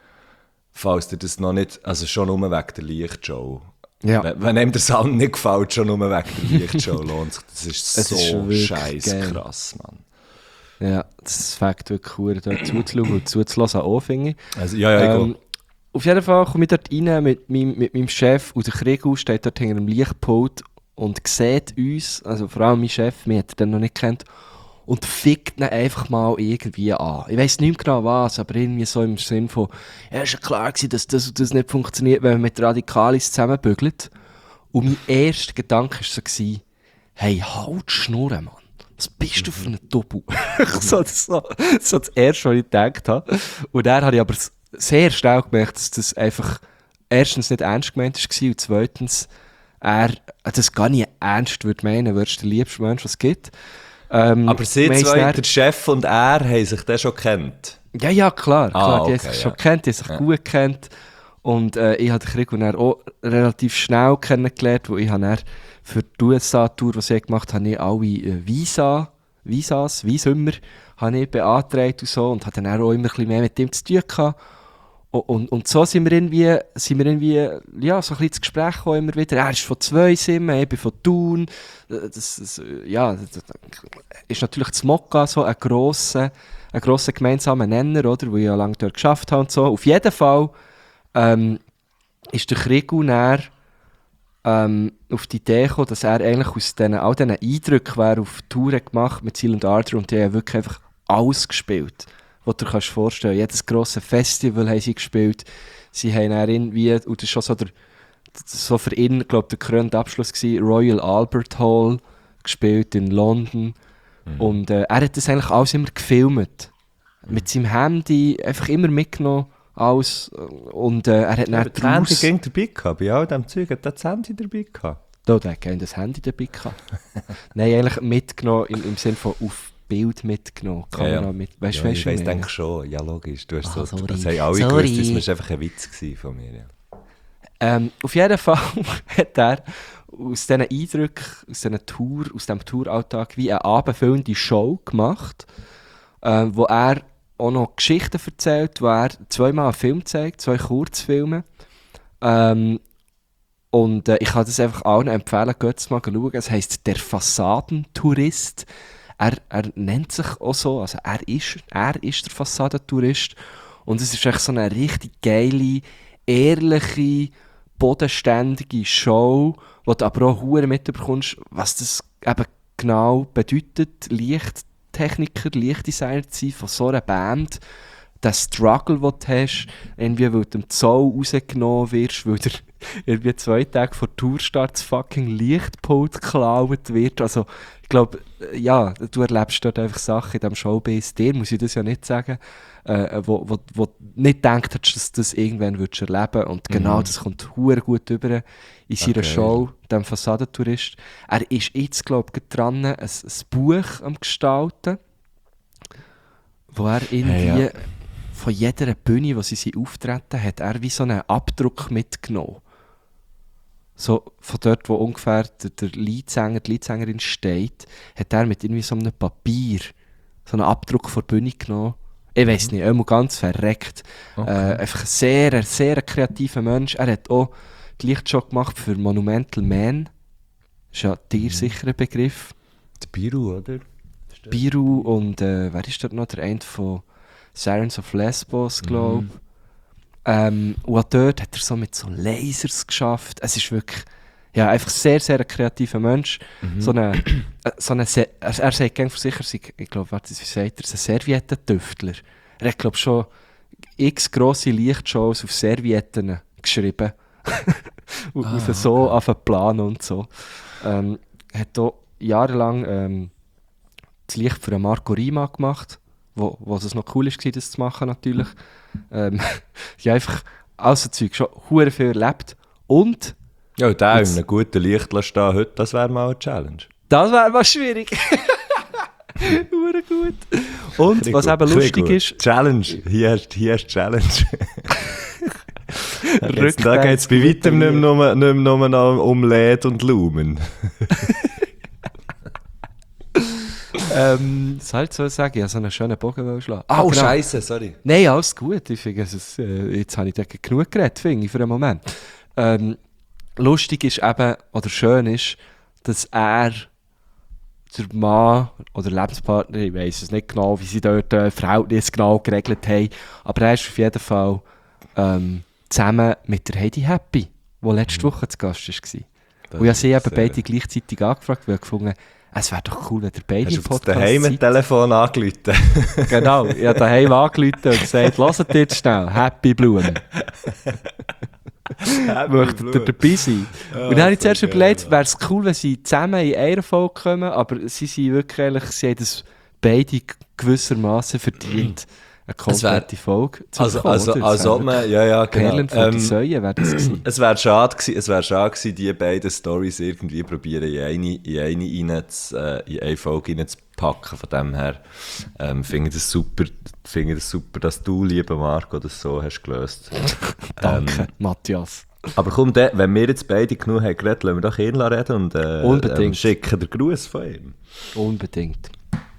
falls dir das noch nicht, also schon nur wegen der Lichtshow, Ja. Wenn, wenn einem der Sound nicht gefällt, schon nur wegen der Lichtshow lohnt sich, das ist Es so ist scheiße geil. krass, Mann. Ja, das fängt wirklich cool, dort zuzuschauen und zuzulassen auch, finde ich. Also, ja, ja, ich ähm, auf jeden Fall komme ich dort rein mit meinem, mit meinem Chef und der Kriegel steht dort hinter einem Lichtpult und sieht uns, also vor allem mein Chef, mich hat er dann noch nicht kennt, und fickt ihn einfach mal irgendwie an. Ich weiss nicht mehr genau was, aber irgendwie so im Sinn von, ja, es war klar gewesen, dass das und das nicht funktioniert, wenn man mit Radikalis zusammenbügelt. Und mein erster Gedanke war so, hey, halt die Schnur, Mann. Was bist du für ein Doppel? so, so, so das Erste, was ich gedacht habe. Und dann habe ich aber sehr schnell gemerkt, dass das einfach erstens nicht ernst gemeint war und zweitens er das gar nicht ernst würde meinen, würdest du der liebste Mensch, was es gibt. Ähm, aber sie zwei, dann, der Chef und er, haben sich dann schon kennt? Ja, ja, klar. Ah, klar okay, die haben sich ja. schon kennt, die haben sich ja. gut kennt. Und äh, ich habe den Krieg und er auch relativ schnell kennengelernt, wo ich habe dann für die U S A-Tour, die sie gemacht haben, habe ich alle äh, Visa, Visas, Visummer, habe ich beantragt und so und hatte dann auch immer ein bisschen mehr mit ihm zu tun gehabt. Und, und, und so sind wir irgendwie, sind wir irgendwie ja, so ein bisschen ins Gespräch gekommen, immer wieder. Er ist von zwei Simmen, ich bin von Thun. Das, das, ja, das ist natürlich das Mokka so ein grosser, ein grosser gemeinsamer Nenner, oder, wo ich ja lange dort geschafft habe und so. Auf jeden Fall ähm, ist der Krigu näher ähm, auf die Idee gekommen, dass er eigentlich aus den, all diesen Eindrücken, die er auf Touren gemacht mit Silent Ardor, und die haben wirklich einfach alles gespielt, was du dir kannst vorstellen. Jedes grosse Festival haben sie gespielt. Sie haben dann irgendwie, und das war schon so, der, so für ihn, glaube ich, der krönende Abschluss gewesen, Royal Albert Hall gespielt in London. Mhm. Und äh, er hat das eigentlich alles immer gefilmt. Mhm. Mit seinem Handy, einfach immer mitgenommen. Alles. Und äh, er hat ja, dann das Handy ging dabei gehabt. Bei all diesem Zeug hat er das Handy dabei gehabt. Da, der hat gerne das Handy dabei gehabt. Nein, eigentlich mitgenommen, im, im Sinne von auf Bild mitgenommen. Kamera ja, ja. mit. Weißt, ja, weißt, ich weiss, denke schon. Ja, logisch. Du hast ah, so, sorry. das haben alle sorry. gewusst, das war einfach ein Witz von mir. Ja. Ähm, auf jeden Fall hat er aus diesen Eindrücken, aus diesem Tour, aus diesem Touralltag wie eine abendfüllende Show gemacht, äh, wo er auch noch Geschichten erzählt, wo er zweimal einen Film zeigt, zwei Kurzfilme. Ähm, und äh, ich kann das einfach allen empfehlen, geht mal schauen. Es heisst «Der Fassadentourist». Er, er nennt sich auch so, also er ist, er ist der Fassadentourist. Und es ist echt so eine richtig geile, ehrliche, bodenständige Show, wo du aber auch verdammt mitbekommst, was das eben genau bedeutet, Lichttechniker, Lichtdesigner zu sein von so einer Band. Der Struggle, den du hast, irgendwie, weil du im Zoll rausgenommen wirst, weil dir irgendwie zwei Tage vor Tourstart das fucking Lichtpult geklaut wird. Also, ich glaube, ja, du erlebst dort einfach Sachen in diesem Showbiz. Dir muss ich das ja nicht sagen, äh, wo, wo, wo du nicht gedacht hast, dass du das irgendwann würdest erleben. Und genau mhm. das kommt verdammt gut rüber in seiner okay. Show, dem Fassadentourist. Er ist jetzt, glaube ich, dran, ein, ein Buch am Gestalten, wo er irgendwie Hey, ja. von jeder Bühne, wo sie sie auftreten, hat er wie so einen Abdruck mitgenommen. So von dort, wo ungefähr der, der Leadsänger, die Leadsängerin steht, hat er mit irgendwie so einem Papier so einen Abdruck von der Bühne genommen. Ich weiss nicht, immer ganz verreckt. Okay. Äh, einfach ein sehr, sehr kreativer Mensch. Er hat auch die Lichtshow gemacht für Monumental Man. Das ist ja dir sicher ein Begriff. Der Biru, oder? Biru und äh, wer ist dort noch? Der eine von Sirens of Lesbos, glaube ich. Ähm, und auch dort hat er so mit so Lasers geschafft. Es ist wirklich, ja, einfach sehr, sehr ein kreativer Mensch. Mhm. So eine, äh, so eine Se- er, er sagt gerne für sich, er sei, ich glaube, wie sagt er, er ist ein Serviettentüftler. Er hat, glaube ich, schon x grosse Lichtshows auf Servietten geschrieben. und Ah, und so auf einen Plan und so. Ähm, hat auch jahrelang ähm, das Licht für Marco Rima gemacht, wo, wo es noch cool war, das zu machen natürlich. Ähm, ja, einfach all so Zeug, schon hure viel erlebt. Und Ja, und der in Jetzt- einem guten Licht stehen heute, das wäre mal eine Challenge. das wäre mal schwierig. Hure gut. Und was eben lustig ist, Challenge, hier hast hier hast Challenge. da geht's- da Rückwärts geht es bei weitem nicht mehr nur, nicht mehr nur noch um L E D und Lumen. ähm, was halt soll ich sagen, ich habe so einen schönen Bogen wollen schlagen. Ah, Oh, genau. Scheiße, sorry. Nein, alles gut. Ich finde, es ist, äh, jetzt habe ich da genug geredet, finde ich, für einen Moment. Ähm, lustig ist eben, oder schön ist, dass er, der Mann oder Lebenspartner, ich weiss es nicht genau, wie sie dort äh, Verhältnisse genau geregelt haben, aber er ist auf jeden Fall ähm, zusammen mit der Heidi Happy, die letzte Woche zu Gast war. Und ich habe sie eben beide gleichzeitig angefragt, weil ich gefunden, es wäre doch cool, wenn ihr beide Hast im du auf das Podcast daheim seid. mit Telefon angerufen? Genau, ich habe daheim angerufen und gesagt, hört jetzt schnell, Happy Blumen. Möchtet ihr dabei sein? Und dann habe ich zuerst überlegt, wäre es cool, wenn sie zusammen in einer Folge kommen, aber sie sind wirklich ehrlich, sie haben das beide gewissermaßen verdient, eine komplette Folge zu Also, bekommen, also, oder? als Das ob wäre man, ja, ja, genau. Perlen von die Ähm, Säue wäre das gewesen. Es wäre schade gewesen, es wäre schade gewesen, die beiden Storys irgendwie probieren, in eine, in eine, rein zu, äh, in eine Folge reinzupacken. Von dem her ähm, finde ich das super, finde ich das super, dass du, lieber Marco, das so hast gelöst. Danke, ähm, Matthias. Aber komm, de, wenn wir jetzt beide genug haben geredet, lassen wir doch ihn reden und äh, Unbedingt. ähm, schicken den Gruß von ihm. Unbedingt.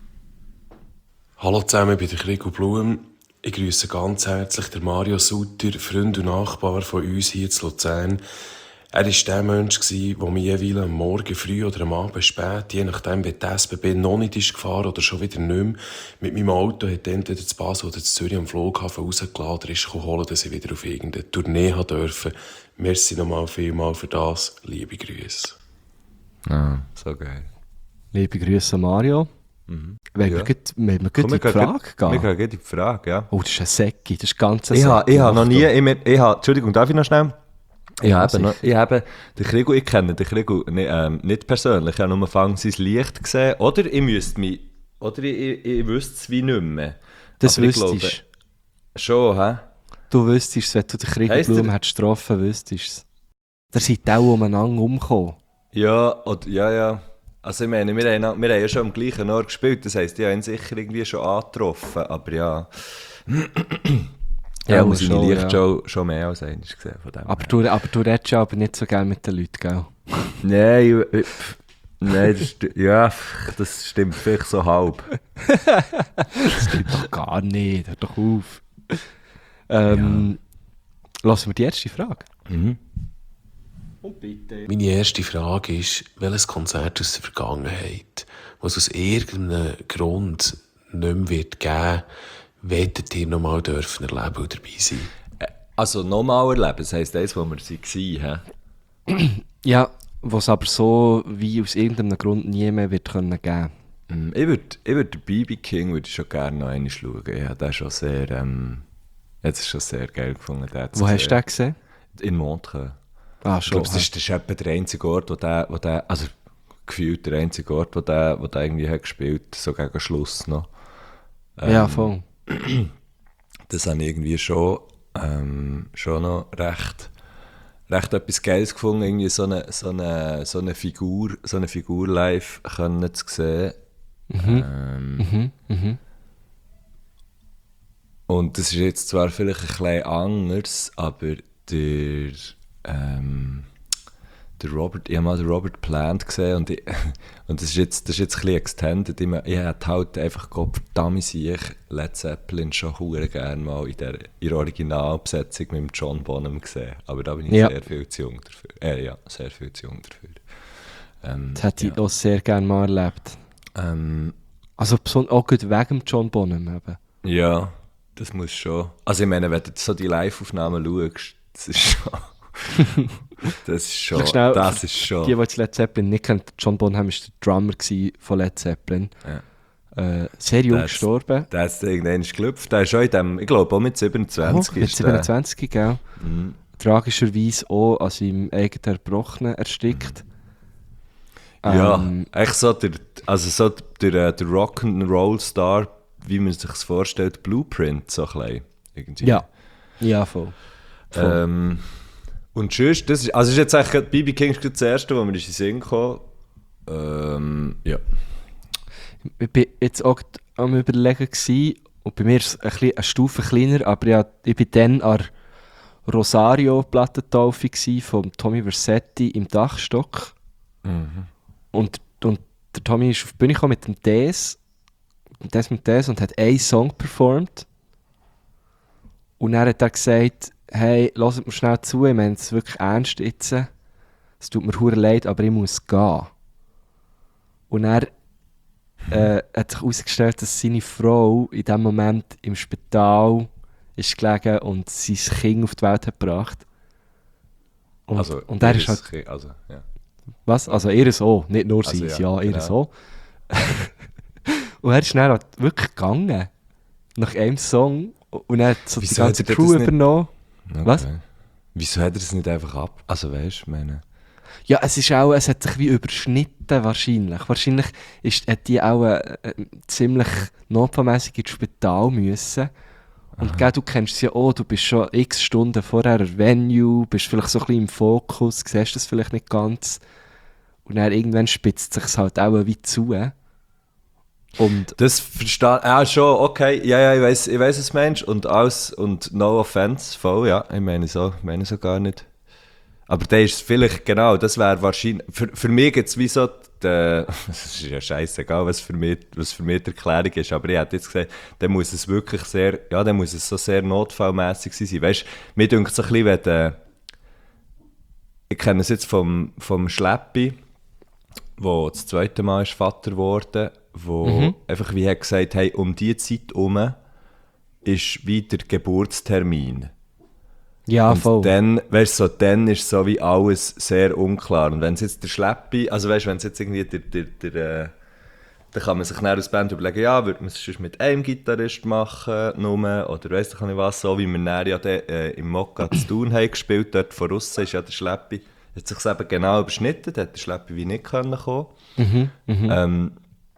Hallo zusammen, ich bin der Krigo Blum. Ich grüße ganz herzlich den Mario Sutter, Freund und Nachbar von uns hier in Luzern. Er war der Mensch, der mich jeweils am Morgen früh oder am Abend spät, je nachdem, wie die S B B noch nicht ist gefahren oder schon wieder nicht mehr, mit meinem Auto hat entweder zu Basel oder zu Zürich am Flughafen rausgeladen oder ist geholt, dass ich wieder auf irgendeine Tournee haben durfte. Merci nochmal vielmal für das. Liebe Grüße. Ah, so geil. Liebe Grüße Mario. Mhm. Wenn Ja. wir gleich- wenn wir gleich in die gehen- Frage Wir gehen. gehen gleich in die Frage, ja. Oh, das ist ein Säcki, das ist ganz ein Ich habe Säcki. ha noch nie, Achtung. ich, ich ha, Entschuldigung, darf ich noch schnell? Ich Ja, habe sicher. noch, ich habe, den Krigo, ich kenne den Krigo nicht, ähm, nicht persönlich, ich habe nur Fang sein Licht gesehen, oder ich müsste mich, oder ich, ich, ich wüsste es wie nicht mehr. Das Aber ich wüsstest glaube, schon, hä? du. wüsstest, wenn du den Heisst Kriegerblum der- hättest getroffen, wüsstest du es. Da sind auch umeinander umgekommen. Ja, oder, ja, ja. Also ich meine, wir haben, wir haben ja schon am gleichen Ort gespielt, das heisst, ich habe ihn sicher irgendwie schon angetroffen, aber ja. Ja, Ja, muss seine schon, Lichtshow schon mehr als einmal gesehen von dem Aber her. du, aber du redest ja aber nicht so gerne mit den Leuten, gell? Nein, ich, ich, nein, das, sti- ja, das stimmt vielleicht so halb. Das stimmt doch gar nicht, hör doch auf. Ähm, Lassen wir die erste Frage. Mhm. Und bitte. Meine erste Frage ist, welches Konzert aus der Vergangenheit, was aus irgendeinem Grund nicht mehr wird geben, wollt ihr noch mal dürfen erleben und dabei sein? Also nochmal erleben, das heisst, das, wo wir waren, hä? Ja, was aber so wie aus irgendeinem Grund nie mehr wird können geben. Mm, Ich würde ich würd den B B King würd ich schon gerne noch einmal schauen. Ich habe den schon sehr, ähm, jetzt ist schon sehr geil gefunden. Den zu Wo hast du sehen. den gesehen? In Montreux. Ah, Ich schon. glaube, das ist, das ist etwa der einzige Ort, wo der, wo der, also gefühlt der einzige Ort, wo der, wo der irgendwie hat gespielt, so gegen Schluss noch. ja, Ähm, voll. Das habe ich irgendwie schon, ähm, schon noch recht, recht etwas Geiles gefunden, irgendwie so eine, so eine, so eine Figur, so eine Figur live können zu sehen. Ähm, Mhm, mhm. Und das ist jetzt zwar vielleicht ein bisschen anders, aber der, ähm, der Robert, ich habe mal den Robert Plant gesehen und, ich, und das, ist jetzt, das ist jetzt ein bisschen extended. Ich, ich hätte halt einfach, Gott verdammt, ich Led Zeppelin schon verdammt gerne mal in der, in der Originalbesetzung mit dem John Bonham gesehen. Aber da bin ich Ja. sehr viel zu jung dafür. Äh, ja, sehr viel zu jung dafür. Ähm, Das hätte ja. ich auch sehr gerne mal erlebt. Ähm, Also beson- auch gut wegen John Bonham eben. ja, das muss schon. Also ich meine, wenn du so die Live-Aufnahmen schaust, das ist schon... das ist schon... Vielleicht schnell, Das ist schon... Die, die jetzt Led Zeppelin nicht kennen, John Bonham war der Drummer gsi von Led Zeppelin. Ja. Äh, sehr jung Das- gestorben. Der ist irgendwann geschlüpft. Der ist schon in dem, ich glaube auch mit siebenundzwanzig. Oh, mit ist der. siebenundzwanzig, gell? Mhm. Tragischerweise auch an seinem eigenen Erbrochenen erstickt. Ja, Ähm, echt so der, also so der, der, der Rock'n'Roll-Star, wie man sich das vorstellt, Blueprint, so ein bisschen. Irgendwie. Ja, ja, voll. voll. Ähm, und sonst, das ist, also ist jetzt eigentlich gerade B B King ist gerade das erste, wo mir in den Sinn kam. Ähm, ja. Ich war jetzt auch am Überlegen gewesen, und bei mir ist es ein bisschen eine Stufe kleiner, aber ja, ich war dann an der Rosario-Plattentaufe gsi von Tommy Vercetti im Dachstock. Mhm. Und, und der Tommy ist auf die Bühne gekommen mit dem Des, Des mit Des und hat einen Song performt. Und dann hat er gesagt, hey, hört mir schnell zu, ich meine es wirklich ernst jetzt. Es tut mir hure leid, aber ich muss gehen. Und er äh, hat sich herausgestellt, dass seine Frau in dem Moment im Spital ist gelegen und sein Kind auf die Welt hat gebracht. Und, Also, und er ist halt... okay, also, ja. Was? Also ihr so, nicht nur Also, sein, ja, ja, ihr genau. so. Und er ist dann halt wirklich gegangen. Nach einem Song. Und er hat so Wieso die ganze hat er Crew das nicht- übernommen. Okay. Was? Wieso hat er es nicht einfach ab? Also weißt du, meine... Ja, es ist auch, es hat sich wie überschnitten wahrscheinlich. Wahrscheinlich ist, hat die auch äh, äh, ziemlich notfallmässig ins Spital müssen. Und gell, du kennst es ja auch, du bist schon x Stunden vorher am Venue, bist vielleicht so ein bisschen im Fokus, siehst das vielleicht nicht ganz. Und dann irgendwann spitzt es sich halt auch wie zu. Und Das verstehe ah, schon, okay, ja, ja, ich weiß, ich weiß, was du meinst. Und alles, und no offense, voll, ja, ich meine so, ich meine so gar nicht. Aber der ist vielleicht, genau, das wäre wahrscheinlich, für, für mich gibt es wie so, die, es ist ja scheißegal, was für mich, was für mich die Erklärung ist, aber ich hätte jetzt gesagt, dann muss es wirklich sehr, ja, dann muss es so sehr notfallmässig sein. Weißt du, mir denkt so ein bisschen, wenn der, ich kenne es jetzt vom, vom Schleppi, der das zweite Mal ist Vater geworden, wo Mhm. einfach wie hat gesagt, hey, um diese Zeit herum ist wie der Geburtstermin. ja, Und voll. dann, weißt du, so, dann ist so wie alles sehr unklar. Und wenn es jetzt der Schleppi, also weißt du, wenn es jetzt irgendwie der, der, der, äh, dann kann man sich dann als Band überlegen, ja, würde man es sonst mit einem Gitarrist machen, nur, oder weiss ich nicht was, so wie wir dann ja de, äh, im Mokka zu tun haben gespielt, dort von aussen ist ja der Schleppi, hat sich eben genau überschnitten, da hat der Schleppi wie nicht können kommen. Mhm, mhm. Ähm,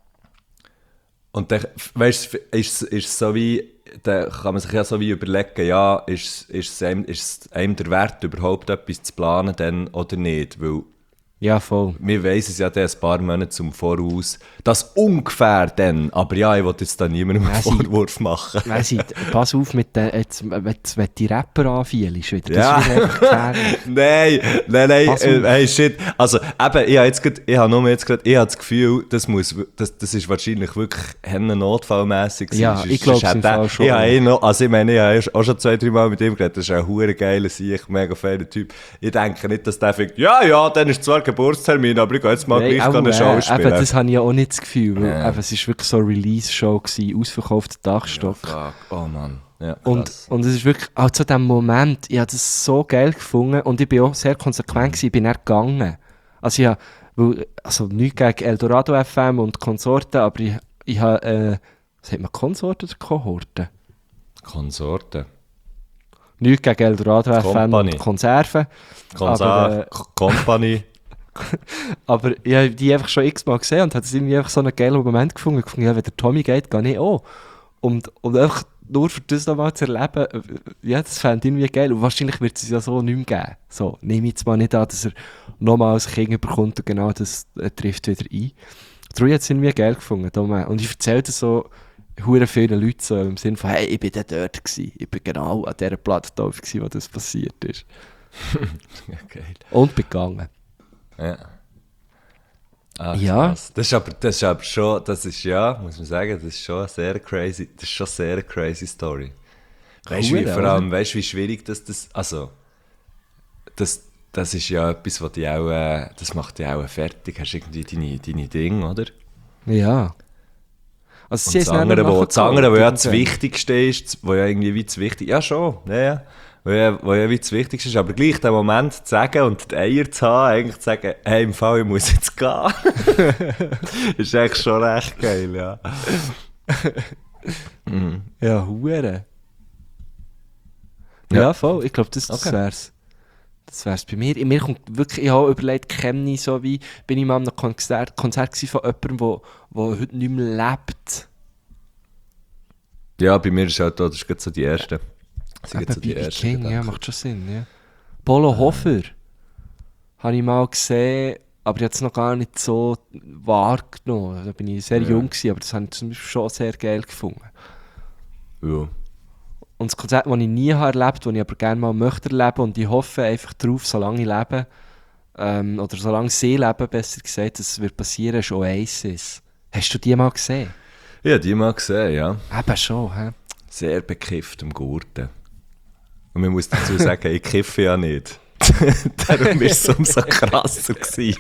und dann, weißt du, ist es so wie, dann kann man sich ja so wie überlegen, ja, ist, ist, es einem, ist es einem der Wert, überhaupt etwas zu planen dann oder nicht, weil Ja, voll. wir weiss es ja dann ein paar Monate zum Voraus, das ungefähr dann, aber ja, ich will jetzt da niemandem einen Ja, sie- Vorwurf machen. Weiss ich, pass auf mit den, jetzt, wenn, wenn du die Rapper anfielst wieder, das Ja. ist wieder einfach gefährlich. Nein, nein, nein, Pass äh, auf. hey, shit. Also, eben, ich habe jetzt grad, ich habe nur jetzt grad, ich habe das Gefühl, das muss, das, das ist wahrscheinlich wirklich hennen notfallmässig gewesen. Ja, Sonst- ich glaub's sonst im hat der- Fall schon. Ich habe eh noch, also ich meine, ich habe auch schon zwei, drei Mal mit ihm geredet, das ist ein hure geiler Sieg, mega fairer Typ. Ich denke nicht, dass der denkt, ja, ja, dann ist zwar Geburtstermin, aber ich gehe jetzt mal Nein, gleich auch, eine Show äh, spielen. eben, das habe ich ja auch nicht das Gefühl, weil Ja. eben, es war wirklich so eine Release-Show, gewesen, ausverkaufter Dachstock. Fuck, oh Mann. Ja, Und, krass. und es ist wirklich, auch zu diesem Moment, ich habe das so geil gefunden und ich bin auch sehr konsequent gewesen, ich bin dann gegangen. Also ich habe, weil, also nichts gegen Eldorado F M und Konsorten, aber ich, ich habe, äh, was hat man, Konsorten oder Kohorten? Konsorten. Nichts gegen Eldorado F M Company. und Konserven. Konser Aber, äh, K- Company. Aber ich habe die einfach schon x-mal gesehen und habe es irgendwie einfach so einen geilen Moment gefunden. Ich gefunden, ja, wenn der Tommy geht, gehe ich auch. Und, und einfach nur für das nochmal zu erleben, äh, ja, das fände ich irgendwie geil. Und wahrscheinlich wird es ja so nicht mehr geben. So, nehme ich jetzt mal nicht an, dass er nochmal ein Kind bekommt und genau das äh, trifft wieder ein. Darum hat es irgendwie geil gefunden. Tom. Und ich erzähle das so, hure vielen Leuten so im Sinne von, hey, ich bin da dort gewesen. Ich bin genau an dieser Plattentaufe gewesen, wo das passiert ist. Ja, geil. Und bin gegangen. Ja. Ah, Ja. krass. Das ist aber, das ist aber schon, das ist ja, muss man sagen, das ist schon eine sehr crazy, das ist schon eine sehr crazy Story. Weißt du, wie, Hure, vor allem, oder? weißt du, wie schwierig das, das, also, das, das ist ja etwas, was dich auch, äh, das macht dich auch fertig, hast irgendwie deine, deine Dinge, oder? Ja. Also, Und sie das haben es andere, dann wo, noch das andere, wo ja das irgendwann. Wichtigste ist, wo ja irgendwie wie das Wichtigste, ja schon, ja, ja. Wo ja, wo ja wie das Wichtigste ist, aber gleich den Moment zu sagen und die Eier zu haben, eigentlich zu sagen, hey, im Fall, ich muss jetzt gehen. Ist eigentlich schon recht geil, ja. Mhm. Ja, hure. Ja, Ja. voll. Ich glaube, das, das Okay. wär's. Das wär's bei mir. Mir kommt wirklich, ich habe überlegt, kenne ich so wie, bin ich mal an einem Konzert, Konzert gewesen von jemandem, der wo heute nicht mehr lebt. Ja, bei mir ist halt da, das ist gerade so die erste. Das sind Eben, gerade so die B B ersten King, ja, Gedanken. macht schon Sinn, ja. Polo Hofer habe ich mal gesehen, aber jetzt noch gar nicht so wahrgenommen. Da bin ich sehr Ja. jung gewesen, aber das habe ich zum Beispiel schon sehr geil gefunden. Ja. Und das Konzert, das ich nie habe erlebt, das ich aber gerne mal möchte erleben und ich hoffe einfach darauf, solange ich lebe, ähm, oder solange sie leben, besser gesagt, dass es wird passieren, ist Oasis. Hast du die mal gesehen? Ich habe die mal gesehen, ja. Eben schon, hä? Sehr bekifft am Gurten. Und man muss dazu sagen, ich kiffe ja nicht. Darum war es umso krasser gewesen.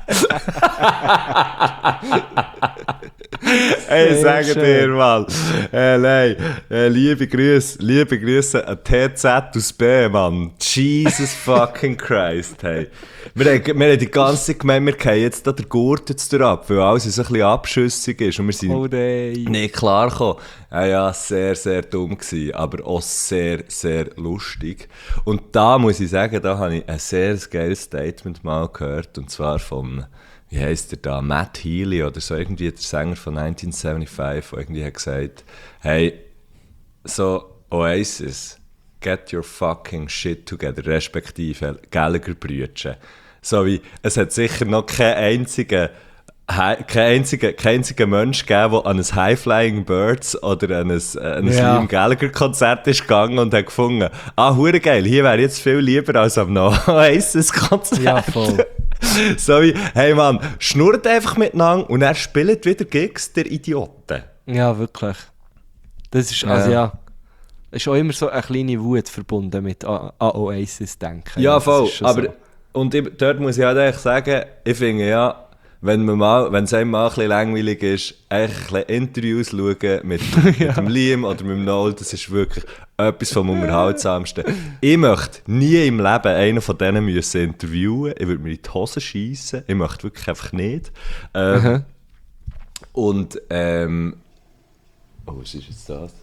Hey, sage schön. dir mal. Hey, nein. Äh, liebe Grüße, liebe Grüße an T Z aus B, Mann. Jesus fucking Christ, hey. Wir haben, wir haben die ganze Zeit gemeint, wir gehen jetzt da den Gurt jetzt ab, weil alles so ein bisschen abschüssig ist und wir sind Oh nein. nicht klar gekommen. Ja, ja, sehr, sehr dumm gewesen, aber auch sehr, sehr lustig. Und da muss ich sagen, da habe ich ein sehr geiles Statement mal gehört, und zwar vom, wie heisst der da, Matt Healy oder so, irgendwie der Sänger von neunzehnhundertfünfundsiebzig, der irgendwie hat gesagt, hey, so Oasis, get your fucking shit together, respektive Gallagher-Brüdchen. So wie, es hat sicher noch keinen einzigen Kein einziger, kein einziger Mensch gegeben, der an ein High-Flying Birds oder an ein, äh, an ein Ja. Liam Gallagher-Konzert ist gegangen und hat gefunden, ah, hure geil, hier wäre jetzt viel lieber als am Oasis-Konzert. Ja, voll. So wie, hey Mann, schnurrt einfach miteinander und er spielt wieder Gigs, der Idioten. Ja, wirklich. Das ist, also ja, ist auch immer so eine kleine Wut verbunden mit an an Oasis denken. Ja, das voll, ist schon aber so. und ich, dort muss ich halt eigentlich sagen, ich finde ja, wenn man mal, wenn es einem mal ein bisschen langweilig ist, eigentlich ein bisschen Interviews schauen mit, mit dem Liam oder mit dem Noel, das ist wirklich etwas vom Unterhaltsamsten. Ich möchte nie im Leben einen von denen müssen interviewen. Ich würde mir in die Hose schiessen. Ich möchte wirklich einfach nicht. Ähm, Mhm. Und, ähm... Oh, was ist jetzt das?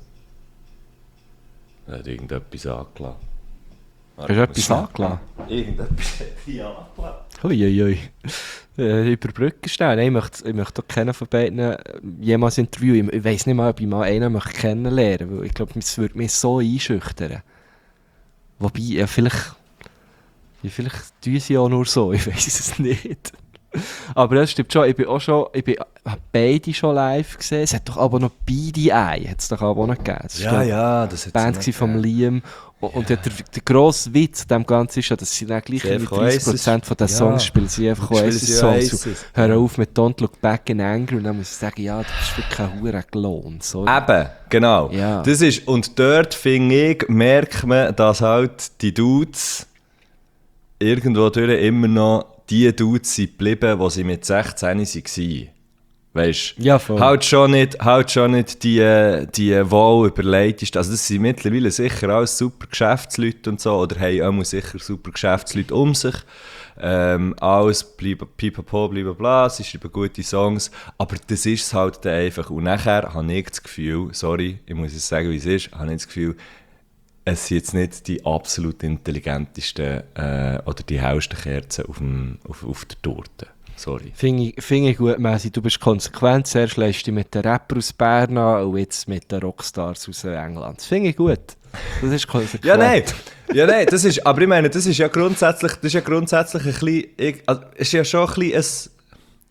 Er hat irgendetwas angelassen. Hast du etwas angelassen? Irgendetwas hat hier angelassen. Uiuiui. Äh, überbrücken schnell. Nein, ich möchte, ich möchte auch keinen von beiden äh, jemals interviewen. Ich, ich weiss nicht mal, ob ich mal einen möchte kennenlernen möchte, weil ich glaube, es würde mich so einschüchtern. Wobei, ja, vielleicht... Ja, vielleicht tun sie auch nur so, ich weiss es nicht. Aber das stimmt schon, ich bin auch schon... Ich bin, habe beide schon live gesehen. Es hat doch aber noch Beady Eye, hat es doch aber auch noch gegeben. Das ist, Ja, glaub, ja, das hat die Band gewesen vom Liam. Und, und der, der grosse Witz an dem Ganzen ist ja, dass sie dann gleich Sie mit einfach dreißig Prozent von den Ja. Songs spielen sie einfach Spielen Oasis sie Songs. Oasis. Hör auf mit Don't Look Back in Anger und dann muss ich sagen, ja, das ist wirklich kein Huren gelohnt. Sorry. Eben, genau. Ja. Das ist, und dort, finde ich, merkt man, dass halt die Dudes irgendwo durch immer noch die Dudes sind geblieben, die sie mit sechzehn waren. Weißt du? Ja, voll. Halt schon nicht, halt schon nicht die, die wohl überlegtesten. Also, das sind mittlerweile sicher alles super Geschäftsleute und so, oder haben auch sicher super Geschäftsleute um sich. Ähm, alles pipapo, blablabla, sie schreiben gute Songs, aber das ist es halt dann einfach. Und nachher habe ich das Gefühl, sorry, ich muss es sagen, wie es ist, habe ich das Gefühl, es sind jetzt nicht die absolut intelligentesten äh, oder die hellsten Kerzen auf, dem, auf, auf der Torte. Sorry. Finde ich, find ich gut, Messi. Du bist konsequent. Zuerst lässt du mit den Rapper aus Bern an und jetzt mit den Rockstars aus England. Das finde ich gut. Das ist konsequent. Ja, nein, ja, nein, das ist, aber ich meine, das ist ja grundsätzlich, das ist ja grundsätzlich ein bisschen, ich, also, es ist ja schon ein bisschen ein,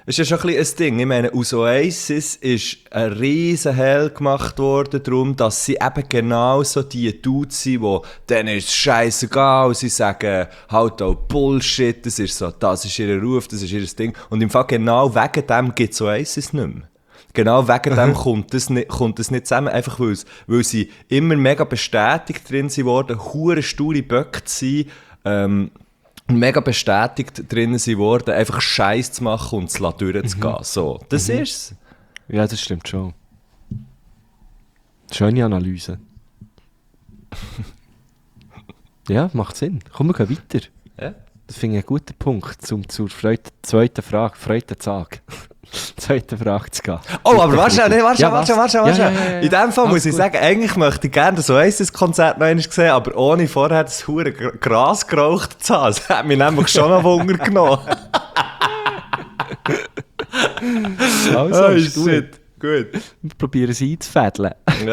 ist ja schon ein bisschen ein Ding. Ich meine, aus Oasis ist ein riesen Hell gemacht worden darum, dass sie eben genau so die Dudes sind, die denen ist es scheissegal, sie sagen halt auch Bullshit, das ist so, das ist ihr Ruf, das ist ihr Ding. Und im Fall genau wegen dem gibt es Oasis nicht mehr. Genau wegen dem kommt das nicht, kommt das nicht zusammen, einfach weil, weil sie immer mega bestätigt drin sind worden, hure sture Böcke zu sein, ähm, mega bestätigt drin sind worden, einfach Scheiß zu machen und zu durchzugehen. Mhm. So, das mhm. ist's. Ja, das stimmt schon. Schöne Analyse. Ja, macht Sinn. Komm, wir gehen weiter. Ja? Das finde ich einen guten Punkt, um zur Freude, zweiten Frage, Freudenzag. Zweite Frage zu gehen. Oh, aber warte schnell, nee, warte ja, warte warte warte ja, ja, ja, ja. In dem Fall Alles muss ich gut. sagen, eigentlich möchte ich gerne das Oasis-Konzert noch einmal sehen, aber ohne vorher das hure Gras geraucht zu haben. Das hat mich nämlich schon noch Wunder genommen. Also, Oh, ist gut. shit. Gut. Wir probieren es einzufädeln. Ja.